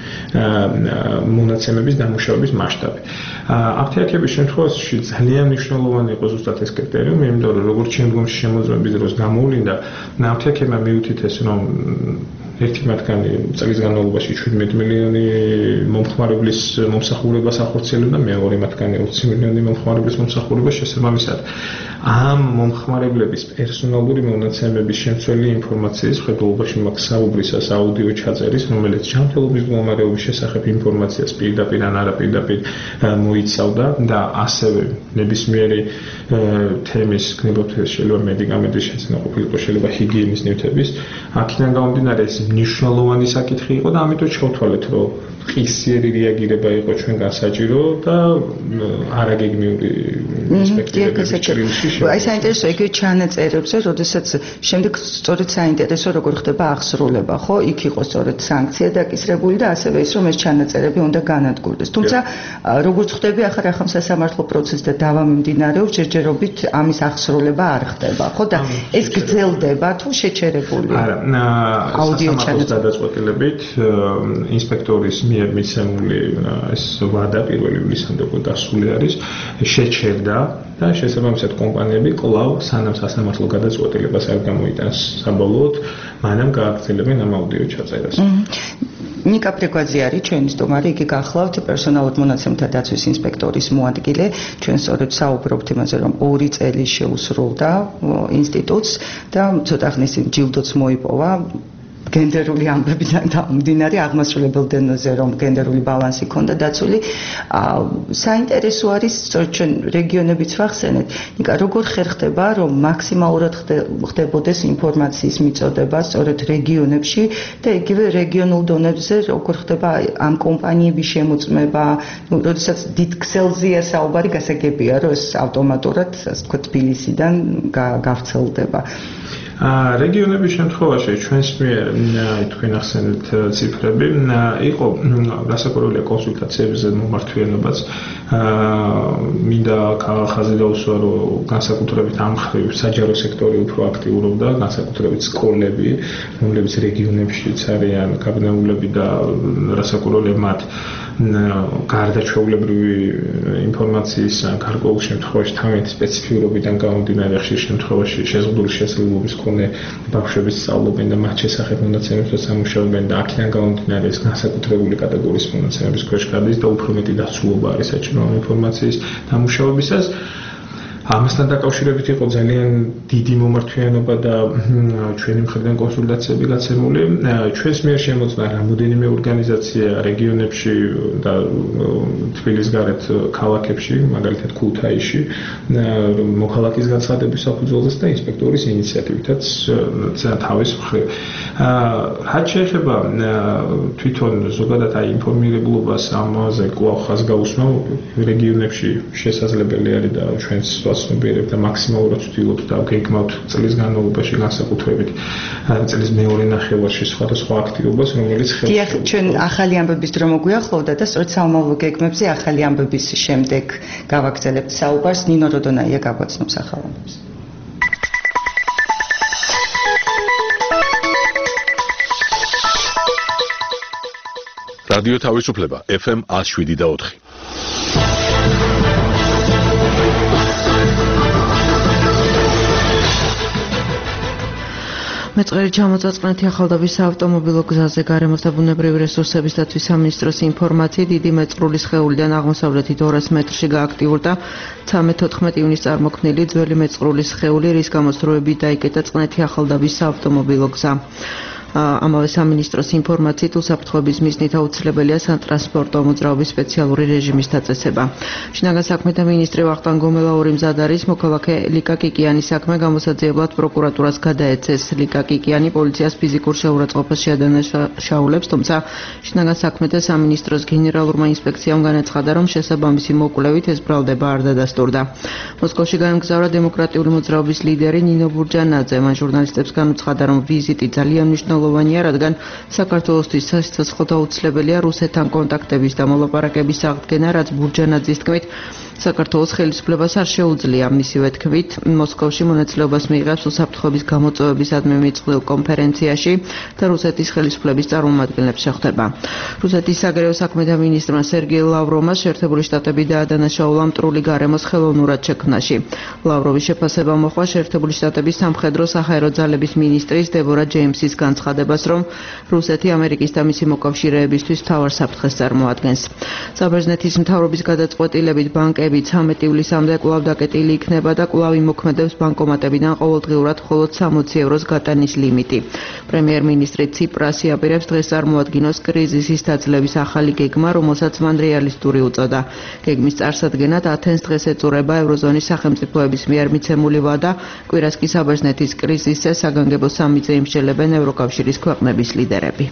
მონაცემების დამუშავების მასშტაბი. აფთიაქების შემთხვევაში ძალიან მნიშვნელოვანი იყო ზუსტად ეს კრიტერიუმი, იმიტომ რომ როგორც შემდგომში შემოწმების დროს გამოვლინდა, აფთიაქებმა მიუთითეს, რომ ერთი მათგანი წლის განმავლობაში შვიდმეტი მილიონი მომხმარებლის მომსახურებას ახორციელებდა, მეორე მათგანი ოცი მილიონი მომხმარებლის მომსახურებას შესაბამისად. ამ მომხმარებლების პერსონალური მონაცემების შემცველი ინფორმაციის ხედულობაში მაქსაუბრისას აუდიო ჩაწერის, რომელიც ჯანმრთელობის მდგომარეობის შესახებ ინფორმაციას პირდაპირ ან არაპირდაპირ მოიცავდა და ასევე ნებისმიერი თემის გნებავთ შეიძლება მედიკამენტის შეცენა ყოფილიყო, შეიძლება ჰიგიენის ნივთების. აქედან გამომდინარე ეს მნიშვნელოვანი საკითხი იყო და ამიტომ შევთვალეთ, რომ ხისიერი რეაგირება იყო ჩვენგან საჭირო და არაგეგმიური ინსპექტირების ჭრილში. აი საინტერესო იგივე ჩანაწერებზე, როდესაც შემდეგ სწორედ საინტერესო როგორ ხდება აღსრულება, ხო? იქ იყო სწორედ სანქცია დაკისრებული და ასევე ის რომ ეს ჩანაწერები უნდა განადგურდეს. თუმცა როგორც ხვდები, ახლა რახან სასამართლო პროცესი და დავა მიმდინარეობს, ჯერჯერობით ამის აღსრულება არ ხდება, ხო? და ეს გრძელდება თუ შეჩერებული? არა, აუდიო ჩანაწერის გადაწყვეტილებით ინსპექტორის მიერ მიცემული ეს ვადა პირველი ივლისამდე უკვე დასული არის, შეჩერდა და შესაბამისად კომპანიები კვლავ სანამ სასამართლო გადაწყვეტილებას არ გამოიტანს საბოლოოდ, მანამ გააგრძელებენ ამ აუდიო ჩაწერას. ნიკა პრეკვაძე არის ჩვენი სტუმარი, იგი გახლავთ პერსონალურ მონაცემთა დაცვის ინსპექტორის მოადგილე. ჩვენ სწორედ საუბრობთ იმაზე, რომ ორი წელი შეუსრულდა ინსტიტუტს და ცოტა ხნის ჯილდოც მოიპოვა. გენდერული ამბებიდან დამდინარე აღმასრულებელ დონეზე რომ გენდერული ბალანსი ქონდა დაცული. საინტერესო არის სწორედ ჩვენ რეგიონებიც ვახსენეთ. ნიკა როგორ ხერხდება რომ მაქსიმალურად ხდებოდეს ინფორმაციის მიწოდება სწორედ რეგიონებში და იგივე რეგიონულ დონეზე როგორ ხდება ამ კომპანიების შემოწმება, ну, როდესაც დიდ ქსელზეა საუბარი, გასაგებია რომ ეს ავტომატურად ასე ვთქვათ თბილისიდან გავრცელდება. რეგიონების შემთხვევაში ჩვენს მიერ თქვენ ახსენეთ ციფრები, იყო გასაკურველია კონსულტაციებზე მომართვიანობაც. მინდა ხაზი დაუსვა, რომ განსაკუთრებით ამ მხრივ საჯარო სექტორი უფრო აქტიურობდა, განსაკუთრებით სკოლები, რომლებიც რეგიონებშიც არიან გაბნეულები და რასაკურველია მათ გარდაჩვეულებრივი ინფორმაციის გარკვეულ შემთხვევაში თავიანთი სპეციფიურობიდან გამომდინარე ხშირ შემთხვევაში შეზღუდული შესაძლებლობის მქონე ბავშვები სწავლობენ და მათ შესახებ მონაცემებსაც ამუშავებენ და აქედან გამომდინარე ეს განსაკუთრებული კატეგორიის მონაცემების ქვეშ გადის და უფრო მეტი დაცულობა არის საჭირო ამ ინფორმაციის დამუშავებისას. ამასთან დაკავშირებით იყო ძალიან დიდი მომართვიანობა და ჩვენი მხრიდან კონსულტაციები გაცემული. ჩვენს მიერ შემოწმა რამოდენიმე ორგანიზაცია რეგიონებში და თბილისის გარეთ ქალაქებში, მაგალითად ქუთაისში, მოქალაქის განცხადების საფუძველზეც და ინსპექტორის ინიციატივითაც თავის მხრივ. რაც შეეხება თვითონ ზოგადად აი ინფორმირებულობას ამაზე კვლავ ხაზგაუსმა რეგიონებში შესაძლებელი არის და ჩვენს ვაცნობიერებთ და მაქსიმალურად ვცდილობთ და გეგმავთ წლის განმავლობაში განსაკუთრებით წლის მეორე ნახევარში სხვადასხვა აქტივობას, რომელიც ხელს დიახ, ჩვენ ახალი ამბების დრო მოგვიახლოვდა და სწორედ საომავლო გეგმებზე ახალი ამბების შემდეგ გავაგრძელებთ საუბარს. ნინო როდონაია გაგვაცნობს ახალ ამბებს. რადიო თავისუფლება ეფ ემ ათს შვიდი და ოთხი. მეწყერი ჩამოწაწყნეთი ახალდაბის საავტომობილო გზაზე გარემოს და ბუნებრივი რესურსების დაცვის სამინისტროს ინფორმაციით დიდი მეწყრული სხეულიდან აღმოსავლეთით ორას მეტრში გააქტიურდა ცამეტ-თოთხმეტ ივნის წარმოქმნილი ძველი მეწყრული სხეული, რის გამოც დროებით დაიკეტა წყნეთი ახალდაბის საავტომობილო გზა. ამავე სამინისტროს ინფორმაციით უსაფრთხოების მიზნით აუცილებელია სატრანსპორტო მოძრაობის სპეციალური რეჟიმის დაწესება. შინაგან საქმეთა მინისტრი ვახტანგ გომელაური მზად არის მოქალაქე ლიკა კიკიანის საქმე გამოსაძიებლად პროკურატურას გადაეცეს. ლიკა კიკიანი პოლიციას ფიზიკურ შეურაცხყოფას შეადანაშაულებს, თუმცა შინაგან საქმეთა სამინისტროს გენერალურმა ინსპექციამ განაცხადა, რომ შესაბამისი მოკვლევით ეს ბრალდება არ დადასტურდა. მოსკოვში გაემგზავრა დემოკრატიული მოძრაობის ლიდერი ნინო ბურჯანაძე. მან ჟურნალისტებს განუცხადა, რომ ვიზიტი ძალიან მნიშვნელოვანია, რადგან საქართველოსთვის სასიცოცხლოდ აუცილებელია რუსეთთან კონტაქტების და მოლაპარაკების აღდგენა, რაც ბურჯანაძის თქმით საქართველოს ხელისუფლებას არ შეუძლია. მისივე თქმით, მოსკოვში მონაწილეობას მიიღებს უსაფრთხოების გამოწვევებისადმი მიწყვილ კონფერენციაში და რუსეთის ხელისუფლების წარმომადგენლებს შეხვდება. რუსეთის საგარეო საქმეთა მინისტრმა სერგეი ლავროვმა შეერთებული შტატები დაადანაშაულა მტრული გარემოს ხელოვნურად შექმნაში. ლავროვის შეფასება მოჰყვა შეერთებული შტატების სამხედრო საჰაერო ძალების მინისტრის დებორა ჯეიმსის განცხადებას, რომ რუსეთი ამერიკის და მისი მოკავშირეებისთვის მთავარ საფრთხეს წარმოადგენს. საბერძნეთის მთავრობის გადაწყვეტილებით ბანკები ცამეტ ივლისამდე კვლავ დაკეტილი იქნება და კვლავ იმოქმედებს ბანკომატებიდან ყოველდღიურად მხოლოდ სამოცი ევროს გატანის ლიმიტი. პრემიერ-მინისტრი ციპრასი აპირებს დღეს წარმოადგინოს კრიზისის დაძლევის ახალი გეგმა, რომელსაც მან რეალისტური უწოდა. გეგმის წარსადგენად ათენს დღეს ეწურება ევროზონის სახელმწიფოების მიერ მიცემული ვადა, კვირას კი საბერძნეთის კრიზისზე საგანგებო სამიტზე იმსჯელებენ ევროკავშირის ქვეყნების ლიდერები.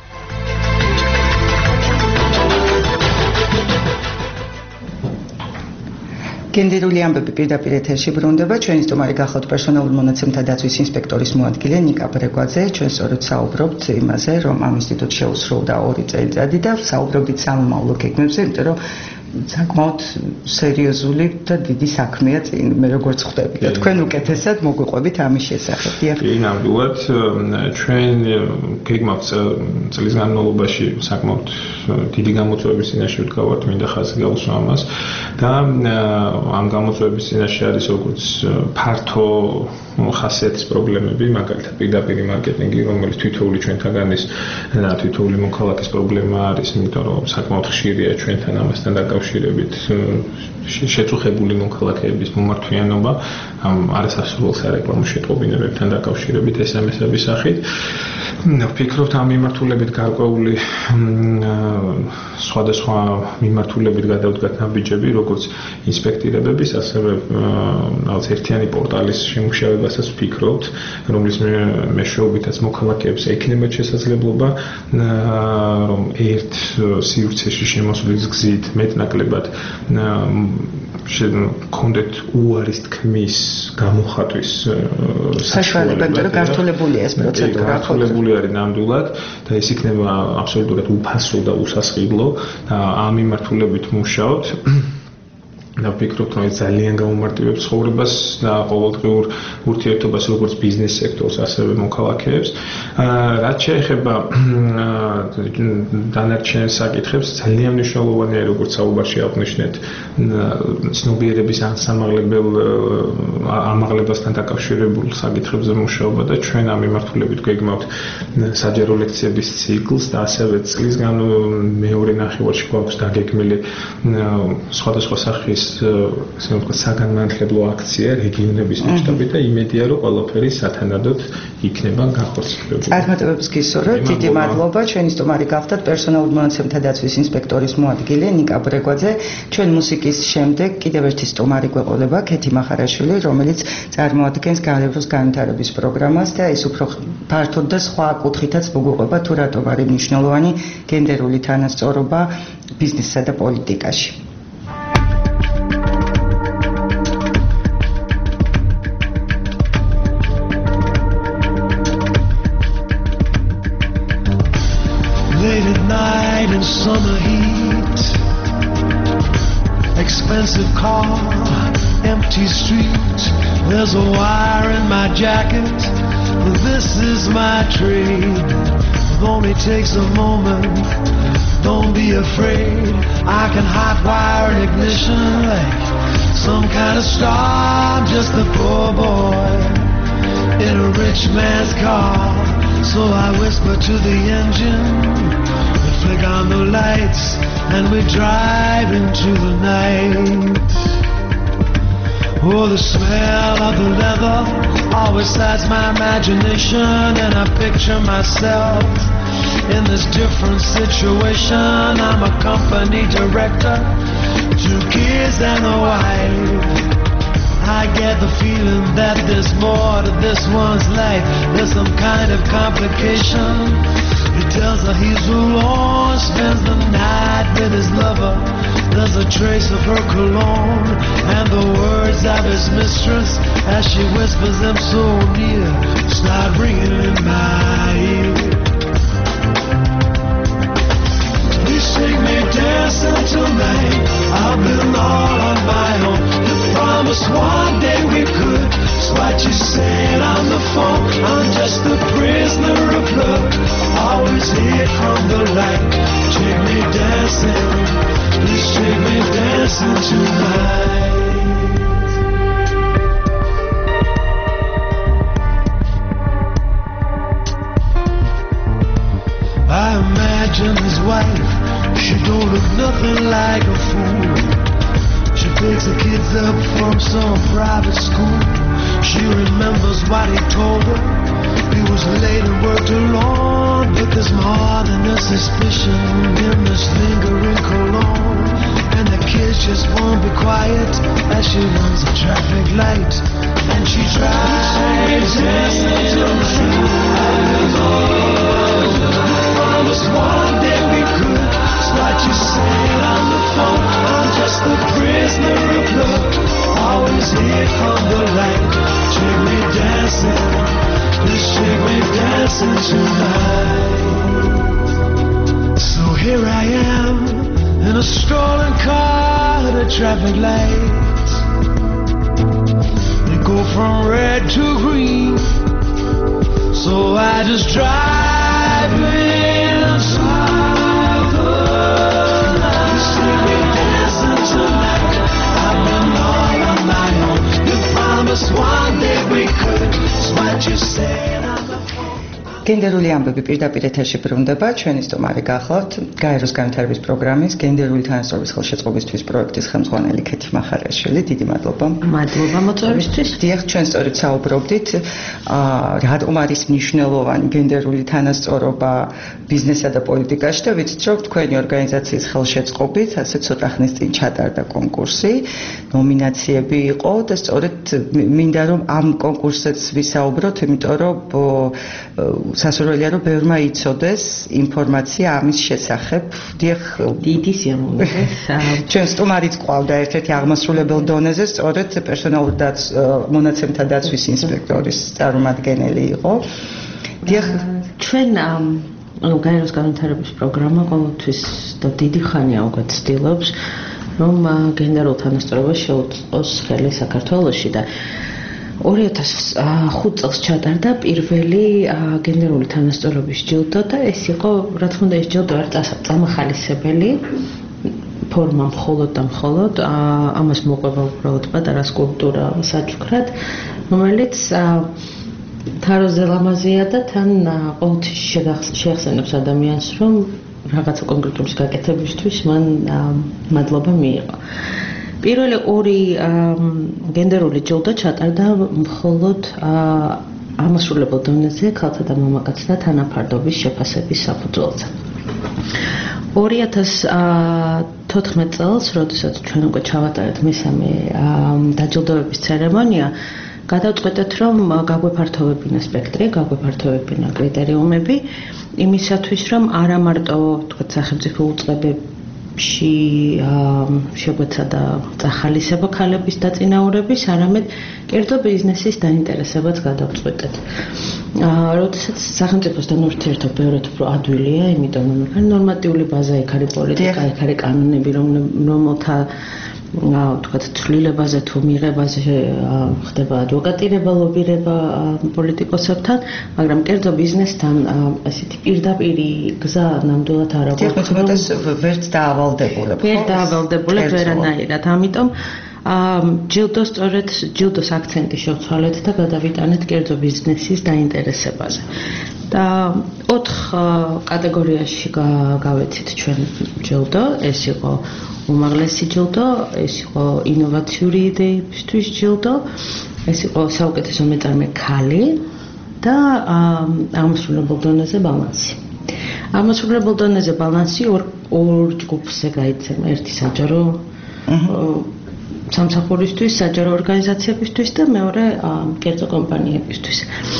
გენდერული ამბები პირდაპირ ეთერში ბრუნდება. ჩვენი სტუმარი გახლავთ პერსონალურ მონაცემთა დაცვის ინსპექტორის მოადგილე ნიკა ბრეგვაძე. ჩვენ სწორედ საუბრობთ იმაზე, რომ ამ ინსტიტუტს შეუსრულდა ორი წელიწადი და საუბრობთ სამომავლო გეგმებზე, იმიტომ რომ საკმაოდ სერიოზული და დიდი საქმეა წინ. მე როგორც ხვდები და თქვენ უკეთესად მოგვიყვებით ამის შესახებ. კი, ნამდვილად ჩვენ გეგმა წლის განმავლობაში საკმაოდ დიდი გამოწვევების წინაშე ვდგავართ, მინდა ხაზი გაუსვა ამას და ამ გამოწვევების წინაშე არის როგორც ფართო ხასიათის პრობლემები, მაგალითად პირდაპირ მარკეტინგი, რომელიც თითოეული ჩვენთაგანის თითოეული მოქალაქის პრობლემა არის, იმიტომ რომ საკმაოდ ხშირია ჩვენთან ამასთან დაკავშირებით შეწუხებული მოქალაქეების მომართვიანობა ამ არასასურველ სარეკლამო შეტყობინებებთან დაკავშირებით ეს ამ ესების სახით. ვფიქრობთ ამ მიმართულებით გარკვეული სხვადასხვა მიმართულებით გადავდგათ ნაბიჯები, როგორც ინსპექტირებების, ასევე რაღაც ერთიანი პორტალის შემუშავებასაც ვფიქრობთ, რომლის მეშვეობითაც მოქალაქეებს ექნებათ შესაძლებლობა, რომ ერთ სივრცეში შემოსვლის გზით მეტნაკლებად კონდეთ უარის თქმის გამოხატვის საშუალება, იმიტომ რომ გართულებულია ეს პროცედურა. გართულებული არის ნამდვილად და ეს იქნება აბსოლუტურად უფასო და უსასყიდლო და ამ მიმართულებით მუშაობთ. და ვფიქრობთ, რომ ეს ძალიან გაუმარტივებს ცხოვრებას და ყოველდღიურ ურთიერთობას როგორც ბიზნეს სექტორს, ასევე მოქალაქეებს. რაც შეეხება დანარჩენ საკითხებს, ძალიან მნიშვნელოვანია, როგორც საუბარში აღნიშნეთ, ცნობიერების ანსამაღლებელ ამაღლებასთან დაკავშირებულ საკითხებზე მუშაობა და ჩვენ ამ მიმართულებით გეგმავთ საჯარო ლექციების ციკლს და ასევე წლის მეორე ნახევარში გვაქვს დაგეგმილი სხვადასხვა სახის ასე ვთქვათ საგანმანათლებლო აქცია რეგიონების მასშტაბით და იმედია რომ ყველაფერი სათანადოდ იქნება განხორციელებული. წარმატებებს გისურვებთ. დიდი მადლობა. ჩვენი სტუმარი გახლდათ პერსონალურ მონაცემთა დაცვის ინსპექტორის მოადგილე ნიკა ბრეგვაძე. ჩვენ მუსიკის შემდეგ კიდევ ერთი სტუმარი გვეყოლება ქეთი მახარაშვილი, რომელიც წარმოადგენს განევროს განვითარების პროგრამას და ეს უფრო ფართოდ და სხვა კუთხითაც მოგვიყვება თუ რატომ არის მნიშვნელოვანი გენდერული თანასწორობა ბიზნესსა და პოლიტიკაში. In summer heat, expensive car, empty street, there's a wire in my jacket, this is my trade, it only takes a moment, don't be afraid, I can hot wire an ignition like some kind of star, I'm just a poor boy, in a rich man's car. So I whisper to the engine, we flick on the lights, and we drive into the night. Oh, the smell of the leather always excites my imagination, and I picture myself in this different situation. I'm a company director, two kids and a wife. I get the feeling that there's more to this one's life. There's some kind of complication. He tells her he's alone, spends the night with his lover. There's a trace of her cologne and the words of his mistress as she whispers them so near, start ringing in my ear. Please take me dancing tonight. I've been all on my own. You promised one day we could. It's what you said on the phone. I'm just a prisoner of love, always hid from the light. Take me dancing. Please take me dancing tonight. I imagine his wife, she don't look nothing like a fool. She picks the kids up from some private school. She remembers what he told her. He was late and worked alone, but there's more than a suspicion in this lingering cologne. And the kids just won't be quiet as she runs a traffic light. And she tries to promise one day we could. It's what you said on the phone. I'm just a prisoner of love, always hid from the light. Take me dancing, please take me dancing tonight. So here I am in a stolen car at a traffic light. They go from red to green, so I just drive in a southern line. Take me dancing tonight. I've been all on my own. You promised one day we could. It's what you said on the phone. გენდერული ამბები პირდაპირ ეთერში ბრუნდება. ჩვენი სტუმარი გახლავთ გაეროს განვითარების პროგრამის გენდერული თანასწორობის ხელშეწყობისთვის პროექტის ხელმძღვანელი ქეთი მახარაშვილი. დიდი მადლობა. მადლობა მოწვევისთვის. დიახ, ჩვენ სწორედ საუბრობდით, რატომ არის მნიშვნელოვანი გენდერული თანასწორობა ბიზნესსა და პოლიტიკაში და ვიცით, რომ თქვენი ორგანიზაციის ხელშეწყობით ასე ცოტა ხნის წინ ჩატარდა კონკურსი, ნომინაციები იყო და სწორედ მინდა რომ ამ კონკურსზეც ვისაუბროთ, იმიტომ რომ სასურველია რომ ბევრმა იცოდეს ინფორმაცია ამის შესახებ. დიახ, დიდი სიამოვნებით. ჩვენ სტუმარიც ყავდა ერთ-ერთი აღმასრულებელ დონეზე, სწორედ პერსონალურ მონაცემთა დაცვის ინსპექტორის წარმომადგენელი იყო. დიახ, ჩვენ ანუ გაეროს განვითარების პროგრამა ყოველთვის და დიდი ხანია უკვე ცდილობს, რომ გენდერულ თანასწორობას შეუწყოს ხელი საქართველოში და ორი ათას ხუთ წელს ჩატარდა პირველი გენდერული თანასწორობის ჯილდო და ეს იყო, რა თქმა უნდა, ეს ჯილდო არ წამახალისებელი ფორმა მხოლოდ და მხოლოდ ამას მოყვება უბრალოდ პატარა სკულპტურა საჩუქრად, რომელიც თაროზე ლამაზია და თან ყოველთვის შეახსენებს ადამიანს, რომ რაღაცა კონკრეტულის გაკეთებისთვის მან მადლობა მიიღო. პირველი ორი გენდერული ჯილდო ჩატარდა მხოლოდ აღმასრულებელ დონეზე ქალთა და მამაკაცთა თანაფარდობის შეფასების საფუძველზე. ორი ათას თოთხმეტ წელს, როდესაც ჩვენ უკვე ჩავატარეთ მესამე დაჯილდოების ცერემონია, გადავწყვეტეთ, რომ გაგვეფართოვებინა სპექტრი, გაგვეფართოვებინა კრიტერიუმები იმისათვის, რომ არა მარტო თქვათ სახელმწიფო უწყებებში შეგვეცადა წახალისება ქალების დაწინაურების, არამედ კერძო ბიზნესის დაინტერესებაც გადავწყვეტეთ. როდესაც სახელმწიფოსთან ურთიერთობა ბევრად უფრო ადვილია, იმიტომ რომ იქ არის ნორმატიული ბაზა, იქ არის პოლიტიკა, იქ არის კანონები, რომელთა თქვათ ცვლილებაზე თუ მიღებაზე ხდება ადვოკატირება, ლობირება პოლიტიკოსებთან, მაგრამ კერძო ბიზნესთან ასეთი პირდაპირი გზა ნამდვილად არ აქვს. დიახ, მოწმეტეს ვერც დაავალდებულებ. ვერ დაავალდებულებ ვერანაირად. ამიტომ ჯილდო სწორედ ჯილდოს აქცენტი შევცვალეთ და გადავიტანეთ კერძო ბიზნესის დაინტერესებაზე. და ოთხ კატეგორიაში გავეცით ჩვენ ჯილდო, ეს იყო უმაღლესი ჯილდო, ეს იყო ინოვაციური იდეებისთვის ჯილდო, ეს იყო საუკეთესო მეწარმე ქალი და აღმასრულებელ დონეზე ბალანსი. აღმასრულებელ დონეზე ბალანსი ორ ორ ჯგუფზე გაიცემა, ერთი საჯარო სამსახურისთვის, საჯარო ორგანიზაციებისთვის და მეორე კერძო კომპანიებისთვის.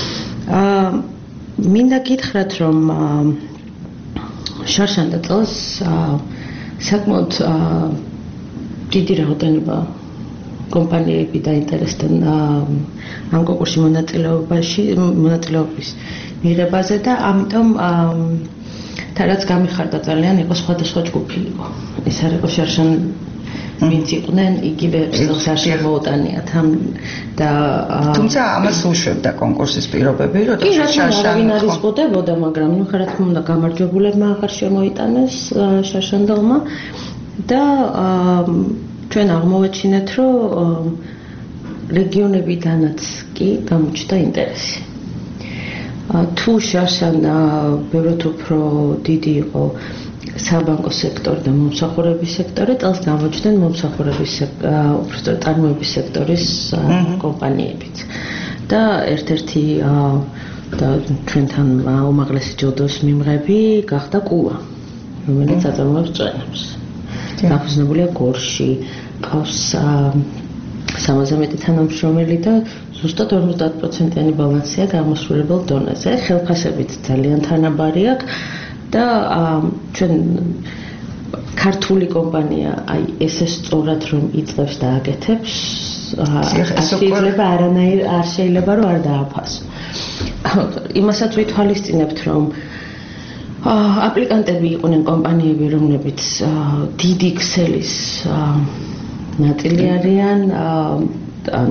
მინდა გითხრათ, რომ შარშანდა წელს საკმაოდ დიდი რაოდენობა კომპანიები დაინტერესდნენ ამ კონკურსში მონაწილეობაში, მონაწილეობის მიღებაზე და ამიტომ და რაც გამიხარდა ძალიან იყო სხვადასხვა ჯგუფი იყო. ეს არ იყო შარშან ვინც იყვნენ, იგივე წელს არ შემოუტანიათ ამ და თუმცა ამას უშვებდა კონკურსის პირობები, როდესაც შარშანი არ იზღუდებოდა, მაგრამ ნუ რა თქმა უნდა გამარჯვებულებმა აღარ შემოიტანეს შარშანდელმა და ჩვენ აღმოვაჩინეთ, რომ რეგიონებიდანაც კი გამოჩნდა ინტერესი. თუ შარშან ბევრად უფრო დიდი იყო საბანკო სექტორი და მომსახურების სექტორი, წელს გამოჩნდნენ მომსახურების უბრალოდ წარმოების სექტორის კომპანიებიც. და ერთ-ერთი და ჩვენთან უმაღლესი ჯილდოს მიმღები გახდა კუა, რომელიც აწარმოებს წვენებს. დაფუძნებულია გორში, ყავს სამაზე მეტი თანამშრომელი და ზუსტად ორმოცდაათ პროცენტიანი ბალანსია აღმასრულებელ დონეზე. ხელფასებით ძალიან თანაბარი აქვს და ჩვენ ქართული კომპანია აი ესე სწორად რომ იწყებს და აკეთებს, შეიძლება არანაირ არ შეიძლება რომ არ დააფასო. იმასაც ვითვალისწინებთ, რომ აპლიკანტები იყვნენ კომპანიები, რომლებიც დიდი ქსელის ნაწილი არიან ან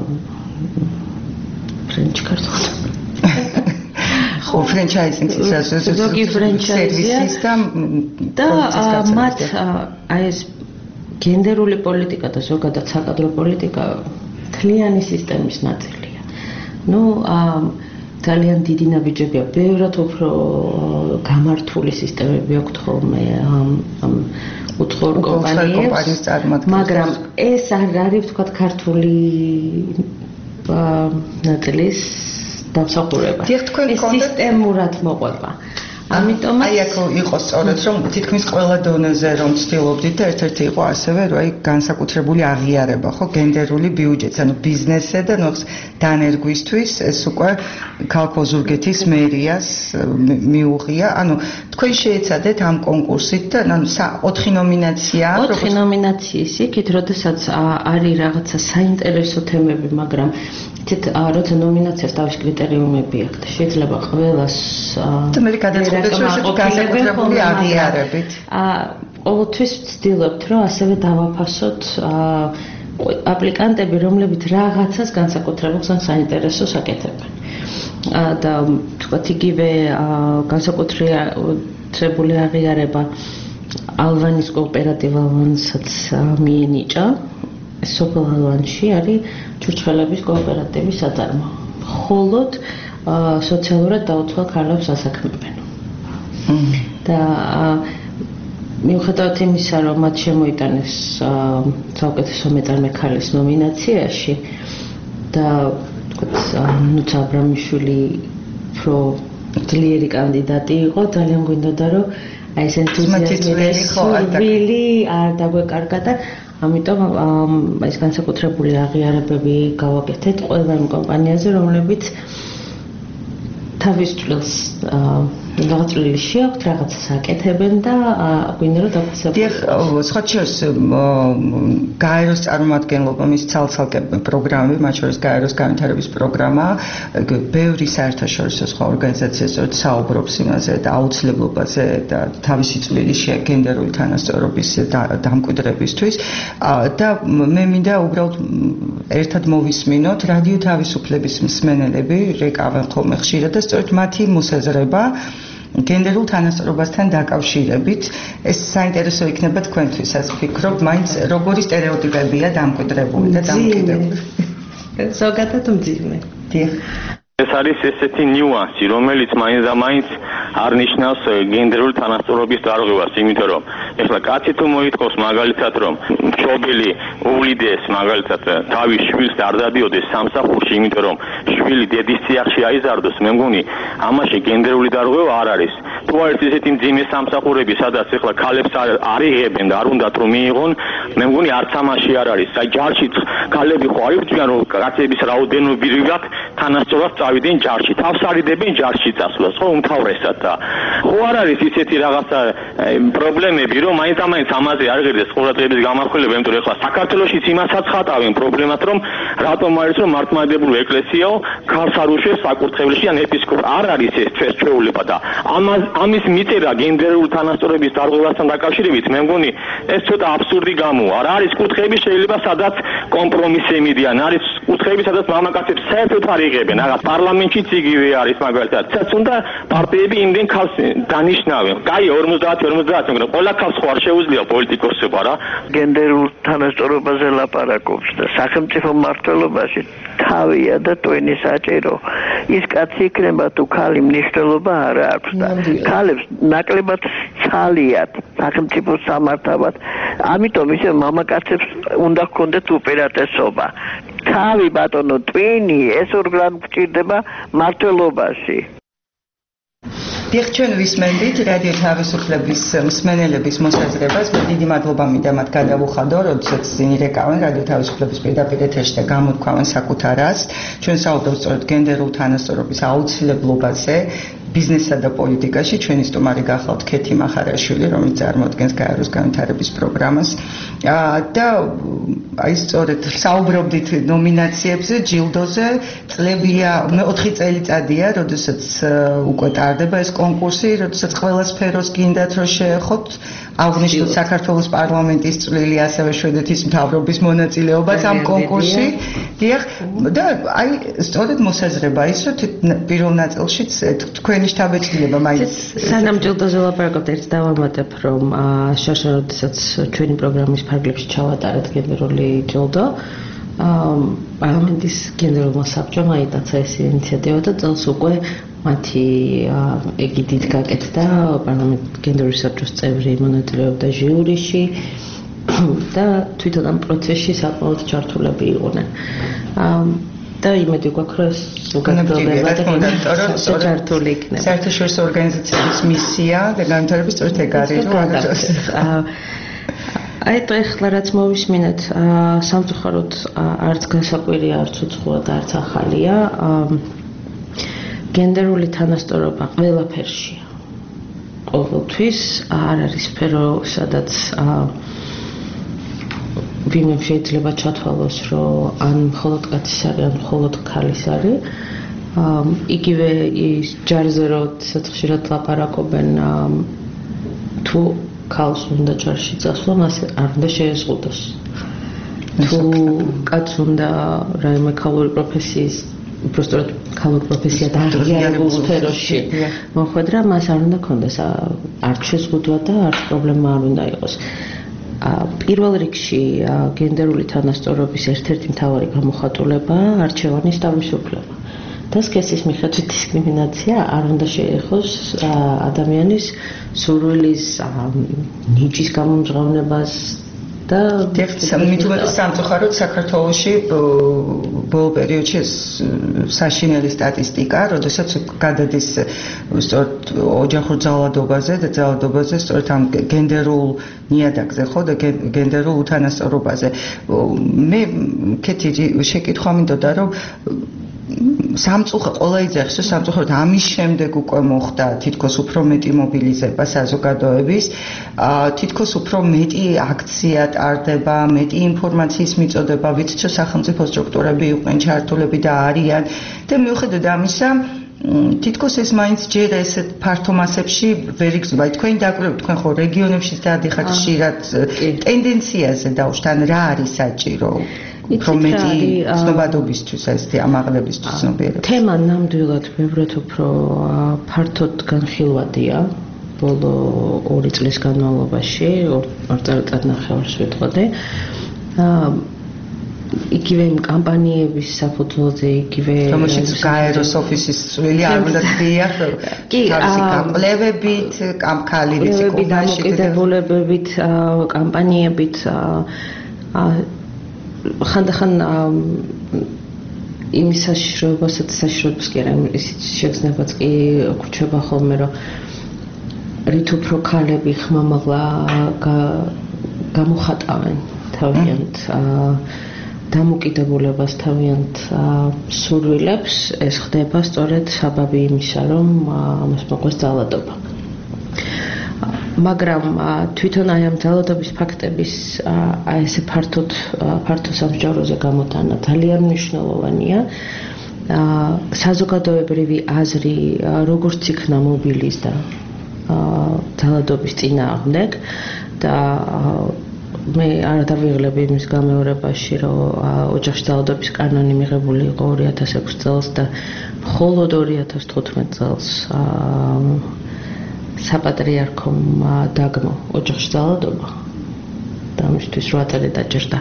ფრენჩ ქართულად ხო ფრენჩაიზინგის ზოგი ფრენჩაიზის და მათ აი ეს გენდერული პოლიტიკა და ზოგადად საკადრო პოლიტიკა თლიანი სისტემის ნაწილია. ნუ ძალიან დიდი ნაბიჯებია, ბევრად უფრო გამართული სისტემები აქვს ხოლმე ამ უცხოურ კომპანიებს, მაგრამ ეს არ არის თქვა ქართული ნაწილის დამსახურება. ეს სისტემურად მოყვება. ამიტომ აი აქ იყო სწორედ რომ თითქმის ყველა დონეზე რომ ცდილობდით და ერთ-ერთი იყო ასევე რომ აი განსაკუთრებული აღიარება ხო გენდერული ბიუჯეტს, ანუ ბიზნესზე და ნოხს დანერგვისთვის ეს უკვე ქალქო ზურგეთის მერიას მიუღია. ანუ თქვენ შეეცადეთ ამ კონკურსით და ანუ ოთხი ნომინაცია აქვს. ოთხი ნომინაციის იქით, როდესაც არის რაღაცა საინტერესო თემები, მაგრამ თით როცა ნომინაციას თავის კრიტერიუმები აქვს და შეიძლება ყველას და მე განსაკუთრებული აღიარებით. ყოველთვის ვცდილობთ, რომ ასევე დავაფასოთ აპლიკანტები, რომლებიც რაღაცას განსაკუთრებულს ან საინტერესოს აკეთებენ. და თქვათ იგივე განსაკუთრებული აღიარება ალვანის კოოპერატივ ალვანსაც მიენიჭა. სოფელ ალვანში არის ჩურჩხელების კოოპერატივის საწარმო. მხოლოდ სოციალურად დაუცველ ქალებს ასაქმებენ. და მიუხედავად იმისა, რომ მათ შემოიტანეს საუკეთესო მეწარმე ქალის ნომინაციაში და თქვათ ნუცა აბრამიშვილი უფრო ძლიერი კანდიდატი იყო, ძალიან გვინდოდა რომ აი ეს ენთუზიაზმი სურვილი არ დაგვეკარგა და ამიტომ ეს განსაკუთრებული აღიარებები გავაკეთეთ ყველა იმ კომპანიაზე, რომლებიც თავის წვლილს რაღაც წვლილი შეაქვთ, რაღაცას აკეთებენ და გვინდა რომ დაფასებულიყო. დიახ, სხვა შორის გაეროს წარმომადგენლობა მის ცალ-ცალკე პროგრამები, მათ შორის გაეროს განვითარების პროგრამა, ბევრი საერთაშორისო სხვა ორგანიზაცია სწორედ საუბრობს იმაზე და აუცილებლობაზე და თავისი წვლილი გენდერული თანასწორობის დამკვიდრებისთვის და მე მინდა უბრალოდ ერთად მოვისმინოთ რადიო თავისუფლების მსმენელები, რეკავენ ხოლმე ხშირად და სწორედ მათი მოსაზრება გენდერულ თანასწორობასთან დაკავშირებით ეს საინტერესო იქნება თქვენთვის, ასე ვფიქრობ, მაინც როგორი სტერეოტიპებია დამკვიდრებული და დამკვიდრებული. ზოგადად მძიმე. დიახ. ეს არის ესეთი ნიუანსი, რომელიც მაინც და მაინც არ ნიშნავს გენდერული თანასწორობის დარღვევას, იმიტომ რომ ეხლა კაცი თუ მოითხოვს მაგალითად რომ მშობელი უვლიდეს მაგალითად თავის შვილს არ დადიოდეს სამსახურში, იმიტომ რომ შვილი დედის წიაღში აიზარდოს, მე მგონი ამაში გენდერული დარღვევა არ არის. თუ არის ესეთი მძიმე სამსახურები, სადაც ეხლა ქალებს არ იღებენ და არ უნდათ რომ მიიღონ, მე მგონი არც ამაში არ არის. აი ჯარში ქალები ხო არ იბრძვიან რომ კაცების რაოდენობრივად თანასწორად წავიდნენ ჯარში, თავს არიდებენ ჯარში წასვლას, ხო უმთავრესად და ხო არ არის ისეთი რაღაცა პრობლემები, რომ მაინც ამაინც ამაზე არ ღირდეს ყურადღების გამახვილება, იმიტომ რომ ეხლა საქართველოშიც იმასაც ხატავენ პრობლემად, რომ რატომ არის რომ მართლმადიდებლური ეკლესიაო ქალს არ უშვებს საკურთხეველში ან ეპისკოპოსი. არ არის ეს ჩვენს ჩვეულება და ამას ამის მიწერა გენდერული თანასწორობის დარღვევასთან დაკავშირებით, მე მგონი ეს ცოტა აბსურდი გამოა. რა არის კუთხეები შეიძლება სადაც კომპრომისზე მიდიან, არის კუთხეები სადაც მამაკაცებს საერთოდ არ იღებენ. რაღაც პარლამენტშიც იგივე არის მაგალითად. სადაც უნდა პარტიები იმდენ ქალს დანიშნავენ. კაი ორმოცდაათი ორმოცდაათი, მაგრამ ყველა ქალს ხო არ შეუძლია პოლიტიკოსობა რა. გენდერულ თანასწორობაზე ლაპარაკობს და სახელმწიფო მმართველობაში თავია და ტვენი საჭირო. ის კაცი იქნება თუ ქალი მნიშვნელობა არ აქვს და ქალებს ნაკლებად ცალიათ სახელმწიფო სამართავად. ამიტომ ისე მამაკაცებს უნდა ჰქონდეთ უპირატესობა. თავი ბატონო ტვინი ეს ორგან გჭირდება მმართველობაში. დიახ, ჩვენ ვისმენდით რადიო თავისუფლების მსმენელების მოსაზრებას. დიდი მადლობა მინდა მათ გადავუხადო, როდესაც ისინი რეკავენ რადიო თავისუფლების პირდაპირ ეთერში და გამოთქვამენ საკუთარ აზრს. ჩვენ საუბრობთ სწორედ გენდერულ თანასწორობის აუცილებლობაზე ბიზნესსა და პოლიტიკაში. ჩვენი სტუმარი გახლავთ ქეთი მახარაშვილი, რომელიც წარმოადგენს გაეროს განვითარების პროგრამას. და აი სწორედ საუბრობდით ნომინაციებზე, ჯილდოზე. წლებია ოთხი წელიწადია, როდესაც უკვე ტარდება ეს კონკურსი, როდესაც ყველა სფეროს გინდათ რომ შეეხოთ. აღნიშნოთ საქართველოს პარლამენტის წვლილი, ასევე შვედეთის მთავრობის მონაწილეობაც ამ კონკურსში. დიახ, და აი სწორედ მოსაზრება ის, რომ პირველ ნაწილშიც თქვენი შთაბეჭდილება მაინც სანამ ჯილდოზე ლაპარაკობთ, ერთ დავამატებ, რომ შაშა როდესაც ჩვენი პროგრამის ფარგლებში ჩავატარეთ გენდერული ჯილდო, პარლამენტის გენდერულმა საბჭომ აიტაცა ეს ინიციატივა და წელს უკვე მათი ეგიდით გაკეთდა პარლამენტის გენდერული საბჭოს წევრი მონაწილეობდა ჟიურიში და თვითონ ამ პროცესში საკმაოდ ჩართულები იყვნენ. და იმედი გვაქვს, რომ ზოგადად ჩართული იქნება. საერთაშორისო ორგანიზაციების მისია და განვითარების სწორედ ეგ არის, რომ აი ეხლა რაც მოვისმინეთ, სამწუხაროდ არც გასაკვირი, არც უცხოა და არც ახალია. გენდერული თანასწორობა ყველაფერშია. ყოველთვის არ არის სფერო, სადაც ვინმე შეიძლება ჩათვალოს, რომ ან მხოლოდ კაცის არის, ან მხოლოდ ქალის არის. იგივე ის ჯარზე როდესაც ხშირად ლაპარაკობენ, თუ ქალს უნდა ჯარში წასვლა, მას არ უნდა შეეზღუდოს. თუ კაცს უნდა რაიმე ქალური პროფესიის უბრალოდ ქალური პროფესია და აღიარებულ სფეროში მოხვედრა, მას არ უნდა ქონდეს არც შეზღუდვა და არც პრობლემა არ უნდა იყოს. პირველ რიგში გენდერული თანასწორობის ერთ-ერთი მთავარი გამოხატულება არჩევანის თავისუფლება. და სქესის მიხედვით დისკრიმინაცია არ უნდა შეეხოს ადამიანის სურვილის, ნიჭის გამომჟღავნებას და მithumetes სამწუხაროდ საქართველოში ბოლო პერიოდში საშინელი სტატისტიკა, როდესაც გადადის სწორედ ოჯახურ ძალადობაზე და ძალადობაზე სწორედ ამ გენდერულ ნიადაგზე, ხო და გენდერულ უთანასწორობაზე. მე კეთი შეკითხვა მინდოდა, რომ სამწუხაროდ ყველა იძახის, რომ სამწუხაროდ ამის შემდეგ უკვე მოხდა თითქოს უფრო მეტი მობილიზება საზოგადოების, თითქოს უფრო მეტი აქცია ტარდება, მეტი ინფორმაციის მიწოდება, ვიცით, რომ სახელმწიფო სტრუქტურები იყვნენ ჩართულები და არიან და მიუხედავად ამისა, თითქოს ეს მაინც ჯერ ესეთ ფართო მასებში ვერ იგრძნობა. თქვენი დაკვირვებით, თქვენ ხო რეგიონებშიც დადიხართ ხშირად ტენდენციაზე დავუშვათ, ან რა არის საჭირო? უფრო მეტი ცნობადობისთვის ეს ამაღლებისთვის ცნობიერება. თემა ნამდვილად ბევრად უფრო ფართოდ განხილვადია ბოლო ორი წლის განმავლობაში, ორ წელიწადნახევარს ვიტყოდი. იგივე იმ კამპანიების საფუძველზე, იგივე რომელშიც გაეროს ოფისის წვლილი არ უნდა დიახ, თავისი კამპანიებით, კამქალივით, დამოკიდებულებებით, კამპანიებით ხანდახან იმის საშიშროებასაც საშიშროებას კი არა, ისიც შეგრძნებაც კი გვჩვება ხოლმე, რომ რით უფრო ქალები ხმამაღლა გამოხატავენ თავიანთ დამოკიდებულებას თავიანთ სურვილებს, ეს ხდება სწორედ საბაბი იმისა, რომ ამას მოყვეს ძალადობა. მაგრამ თვითონ აი ამ ძალადობის ფაქტების აი ესე ფართოდ ფართო სამსჯავროზე გამოტანა ძალიან მნიშვნელოვანია. საზოგადოებრივი აზრი როგორც იქნა მობილიზდა ძალადობის წინააღმდეგ და მე არ დავიღლებ იმის გამეორებაში, რომ ოჯახში ძალადობის კანონი მიღებული იყო ორი ათას ექვსი წელს და მხოლოდ ორი ათას თხუთმეტ წელს საპატრიარქომ დაგმო ოჯახში ძალადობა და ამისთვის რვა წელი დაჭირდა.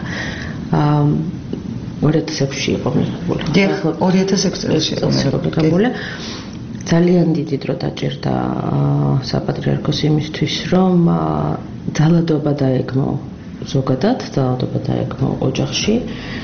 ორი ათას ექვსში იყო მიღებული. ორი ათას ექვსი წელს იყო მიღებული. ძალიან დიდი დრო დაჭირდა საპატრიარქოს იმისთვის, რომ ძალადობა დაეგმო ზოგადად, ძალადობა დაეგმო ოჯახში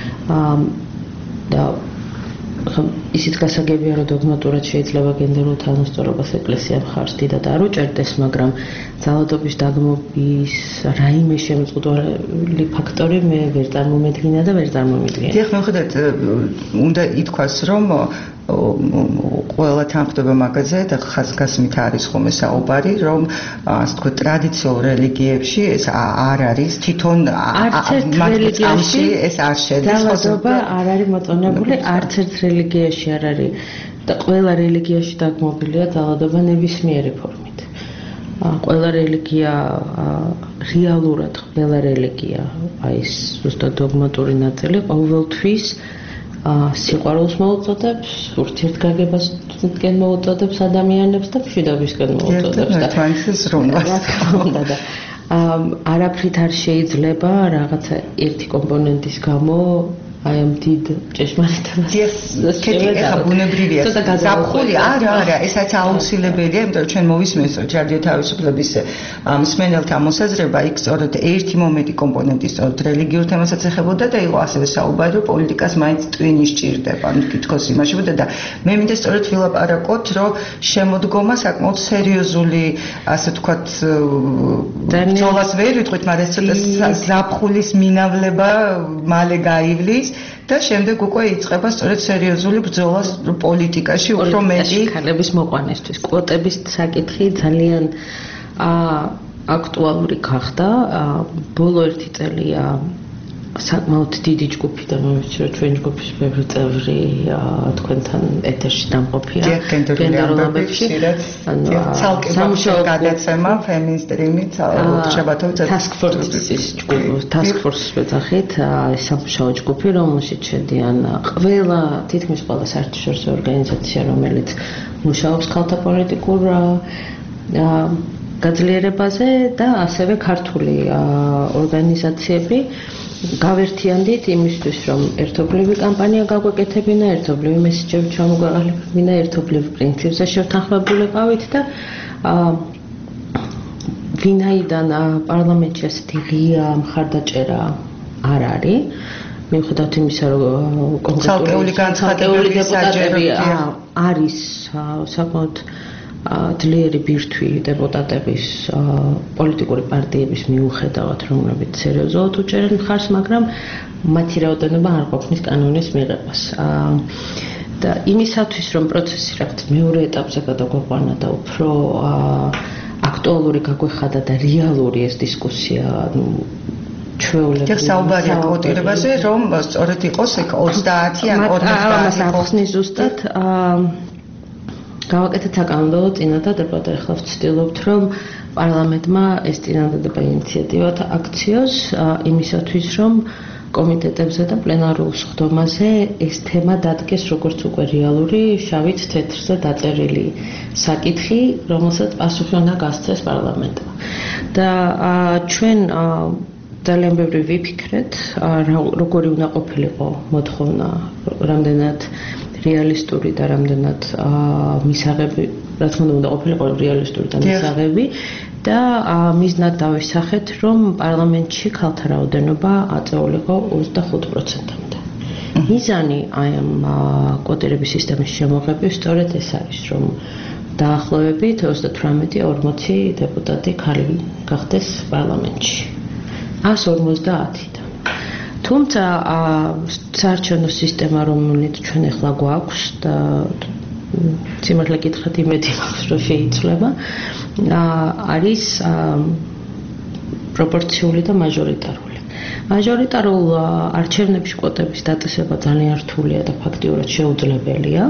და ისიც გასაგებია, რომ დოგმატურად შეიძლება გენდერულ თანასწორობას ეკლესია მხარს დიდად არ უჭერდეს, მაგრამ ძალადობის დაგმობის რაიმე შემწყდარი ფაქტორი მე ვერ წარმომედგინა და ვერ წარმომიდგენა. დიახ, მიუხედავად უნდა ითქვას, რომ ყველა თანხმდება მაგაზე და ხაზგასმით არის ხოლმე საუბარი, რომ ასე თქვა ტრადიციულ რელიგიებში ეს არ არის თვითონ რელიგიაში ეს არ შედის. ძალადობა არ არის მოწონებული არც ერთ რელიგიაში არ არის და ყველა რელიგიაში დაგმობილია ძალადობა ნებისმიერი ფორმით. ყველა რელიგია რეალურად ყველა რელიგია აი ეს ზუსტად დოგმატური ნაწილი ყოველთვის სიყვარულს მოუწოდებს, ურთიერთგაგებას მოუწოდებს ადამიანებს და მშვიდობისკენ მოუწოდებს და ერთმანეთის როლს. და არაფრით არ შეიძლება რაღაცა ერთი კომპონენტის გამო აი ამ დიდ ჭეშმარიტებას. ეხა ბუნებრივია. ზაფხული არა, არა, ესაც აუცილებელია, იმიტომ რომ ჩვენ მოვისმენთ რადიო თავისუფლების მსმენელთა მოსაზრება, იქ სწორედ ერთი მომენტი კომპონენტი სწორედ რელიგიურ თემასაც ეხებოდა და იყო ასევე საუბარი, რომ პოლიტიკას მაინც ტვინი სჭირდება, ანუ თითქოს იმაშებოდა და მე მინდა სწორედ ვილაპარაკოთ, რომ შემოდგომა საკმაოდ სერიოზული, ასე ვთქვათ, ბრძოლას ვერ ვიტყვით, მაგრამ ეს ცოტა ზაფხულის მინავლება მალე გაივლის. და შემდეგ უკვე იწყება სწორედ სერიოზული ბრძოლა პოლიტიკაში უფრო მეტი ქალების მოყვანისთვის. კვოტების საკითხი ძალიან აქტუალური გახდა. ბოლო ერთი წელია საკმაოდ დიდი ჯგუფი და მე ვიცი რომ ჩვენ ჯგუფის ბევრი წევრი თქვენთან ეთერში დამყოფია გენდერულ ამბებში. ანუ სამუშაო გადაცემა ფემინისტრიმი შაბათოვ task force-ის ჯგუფი, task force-ის მეძახით, სამუშაო ჯგუფი, რომელშიც შედიან ყველა თითქმის ყველა საერთაშორისო ორგანიზაცია, რომელიც მუშაობს ქალთა პოლიტიკურ გაძლიერებაზე და ასევე ქართული ორგანიზაციები გავერთიანდით იმისთვის, რომ ერთობლივი კამპანია გაგვეკეთებინა, ერთობლივი მესიჯები ჩამოგვეყალიბებინა, ერთობლივ პრინციპზე შევთანხმებულიყავით და ვინაიდან პარლამენტში ასეთი ღია მხარდაჭერა არ არის, მიუხედავად იმისა, რომ კონკრეტული განცხადებები დეპუტატები არის საკმაოდ ძლიერი ბირთვი დეპუტატების პოლიტიკური პარტიების მიუხედავად, რომლებიც სერიოზულად უჭერენ მხარს, მაგრამ მათი რაოდენობა არ ყოფნის კანონის მიღებას. და იმისათვის, რომ პროცესი რაღაც მეორე ეტაპზე გადაგვეყვანა და უფრო აქტუალური გაგვეხადა და რეალური ეს დისკუსია, ну ჩვეულებრივი. ეს საუბარია კვოტირებაზე, რომ სწორედ იყოს ოცდაათი ან ორმოცდაათი ხსნის ზუსტად გავაკეთეთ საკანონმდებლო წინადადება და ახლა ვცდილობთ, რომ პარლამენტმა ეს წინადადება ინიციატივად აქციოს იმისათვის, რომ კომიტეტებზე და პლენარულ სხდომაზე ეს თემა დადგეს როგორც უკვე რეალური შავით თეთრზე დაწერილი საკითხი, რომელსაც პასუხი უნდა გასცეს პარლამენტმა. და ჩვენ ძალიან ბევრი ვიფიქრეთ, როგორი უნდა ყოფილიყო მოთხოვნა, რამდენად რეალისტური და რამდენად მისაღები, რა თქმა უნდა, უნდა ყოფილიყო რეალისტური და მისაღები და მიზნად დავისახეთ, რომ პარლამენტში ქალთა რაოდენობა აწეულიყო ოცდახუთ პროცენტამდე. მიზანი აი ამ კვოტირების სისტემის შემოღების სწორედ ეს არის, რომ დაახლოებით ოცდათვრამეტი ორმოცი დეპუტატი ქალი გახდეს პარლამენტში. ას ორმოცდაათიდან. თუმცა საარჩევნო სისტემა, რომელიც ჩვენ ახლა გვაქვს და სიმართლე გითხრათ იმედი მაქვს, რომ შეიცვლება, არის პროპორციული და მაჟორიტარული. მაჟორიტარულ არჩევნებში კვოტების დაწესება ძალიან რთულია და ფაქტიურად შეუძლებელია.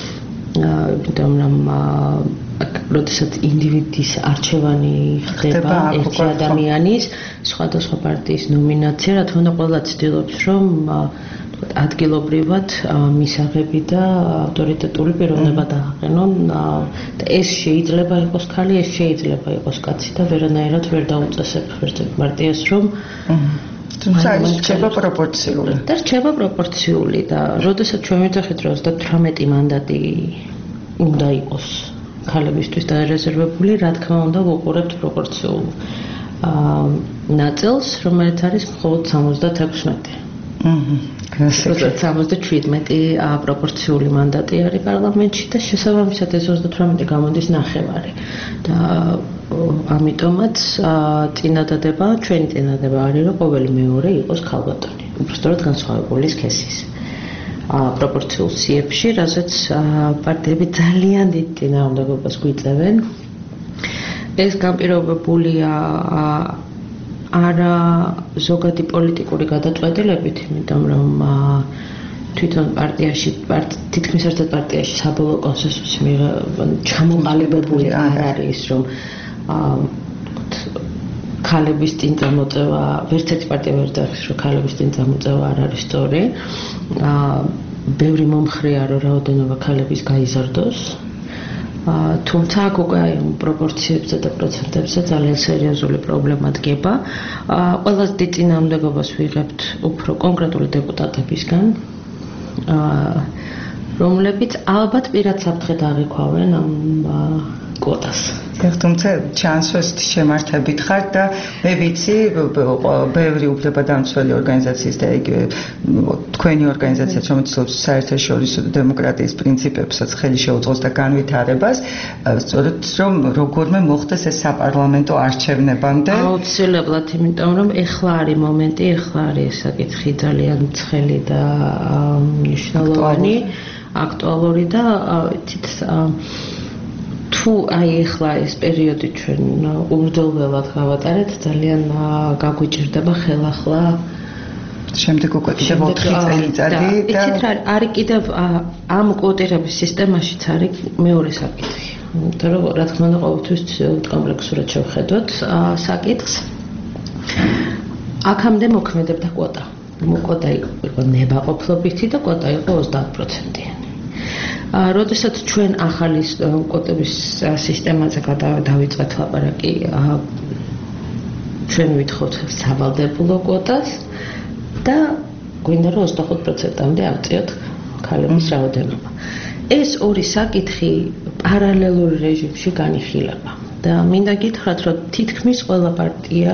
იმიტომ რომ როდესაც ინდივიდის არჩევანი ხდება ერთი ადამიანის სხვადასხვა პარტიის ნომინაცია, რა თქმა უნდა ყველა ცდილობს რომ ადგილობრივად მისაღები და ავტორიტეტული პიროვნება დააყენონ და ეს შეიძლება იყოს ქალი, ეს შეიძლება იყოს კაცი და ვერანაირად ვერ დაუწესებ ერთ პარტიას რომ თუმცა ის რჩება პროპორციული. და რჩება პროპორციული და როდესაც ჩვენ ვიძახით რომ ოცდათვრამეტი მანდატი უნდა იყოს ქალებისთვის დარეზერვებული, რა თქმა უნდა ვუყურებთ პროპორციულ ნაწილს, რომელიც არის მხოლოდ სამოცდათექვსმეტი. სამოცდაჩვიდმეტი პროპორციული მანდატი არის პარლამენტში და შესაბამისად ეს ოცდათვრამეტი გამოდის ნახევარი. და ამიტომაც წინადადება, ჩვენი წინადადება არის, რომ ყოველი მეორე იყოს ქალბატონი. უბრალოდ განსხვავებული სქესის. პროპორციულ სიებში, რასაც პარტიები ძალიან დიდ წინააღმდეგობას გვიწევენ. ეს განპირობებულია არა ზოგადი პოლიტიკური გადაწყვეტილებით, იმიტომ რომ თვითონ პარტიაში, თითქმის ერთად პარტიაში საბოლოო კონსენსუსი ჩამოყალიბებული არ არის, რომ ქალების წინ წამოწევა, ვერც ერთი პარტია ვერ დაახის, რომ ქალების წინ წამოწევა არ არის სწორი. ბევრი მომხრეა, რომ რაოდენობა ქალების გაიზარდოს. თუმცა აქ უკვე პროპორციებზე და პროცენტებზე ძალიან სერიოზული პრობლემა დგება. ყველაზე დიდ წინააღმდეგობას ვიღებთ უფრო კონკრეტული დეპუტატებისგან, რომლებიც ალბათ პირად საფრთხედ აღიქვავენ ამ კვოტას. თუმცა ჩანსვეს შემართებით ხარ და მე ვიცი, ბევრი უფლებადამცველი ორგანიზაციის და იგივე თქვენი ორგანიზაციაც, რომელიც საერთაშორისო დემოკრატიის პრინციპებსაც ხელი შეუწყოს და განვითარებას, სწორედ რომ როგორმე მოხდეს ეს საპარლამენტო არჩევნებამდე. აუცილებლად, იმიტომ რომ ეხლა არის მომენტი, ეხლა არის საკითხი ძალიან ცხელი და მნიშვნელოვანი, აქტუალური და იცით თუ აი ახლა ეს პერიოდი ჩვენ ურდელველად გავატარეთ, ძალიან გაგვიჭირდება ხელახლა შემდეგ უკვე კიდევ ოთხი წელიწადი და იცით რა არის კიდევ ამ კვოტირების სისტემაშიც არის მეორე საკითხი. იმიტომ რომ რა თქმა უნდა ყოველთვის კომპლექსურად შევხედოთ საკითხს. აქამდე მოქმედებდა კვოტა. კვოტა იყო ნებაყოფლობითი და კვოტა იყო ოცდაათ პროცენტიანი. როდესაც ჩვენ ახალი კვოტების სისტემაზე დავიწყეთ ლაპარაკი, ჩვენ ვითხოვთ სავალდებულო კვოტას და გვინდა რომ ოცდახუთ პროცენტამდე ავწიოთ ქალების რაოდენობა. ეს ორი საკითხი პარალელურ რეჟიმში განიხილება და მინდა გითხრათ, რომ თითქმის ყველა პარტია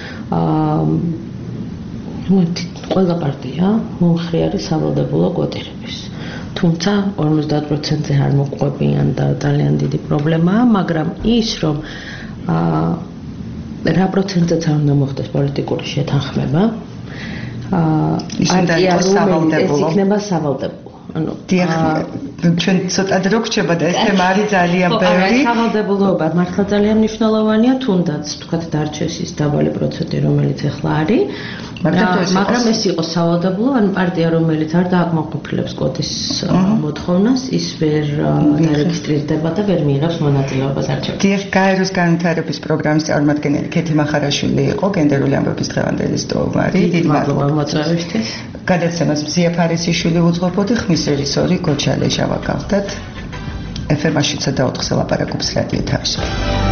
ყველა პარტია მომხრე არის სავალდებულო კვოტირების. თუმცა ორმოცდაათ პროცენტზე არ მოყვებიან და ძალიან დიდი პრობლემაა, მაგრამ ის რომ რა პროცენტზეც არ უნდა მოხდეს პოლიტიკური შეთანხმება, ის უნდა იყოს სავალდებულო. ეს იქნება სავალდებულო. ანუ ჩვენ ცოტა დრო გრჩება და ეს თემა არის ძალიან ბევრი. სავალდებულოობა მართლა ძალიან მნიშვნელოვანია, თუნდაც თქვათ დარჩეს ის დაბალი პროცენტი, რომელიც ახლა არის. მაგრამ ეს იყო სავალდებულო, ან პარტია რომელიც არ დააკმაყოფილებს კვოტის მოთხოვნას, ის ვერ დარეგისტრირდება და ვერ მიიღებს მონაწილეობას არჩევნებში. დიახ, გაეროს განვითარების პროგრამის წარმომადგენელი ქეთი მახარაშვილი იყო გენდერული ამბების დღევანდელი სტუმარი. დიდი მადლობა მოწვევისთვის. გადაცემას მზია ფარისიშვილი უძღვებოდი, ხმის რეჟისორი გოჩა ლეჟავა გახდათ. ეფ ემ შვიდსა და ოთხზე ლაპარაკობს რადიო თავისუფლება.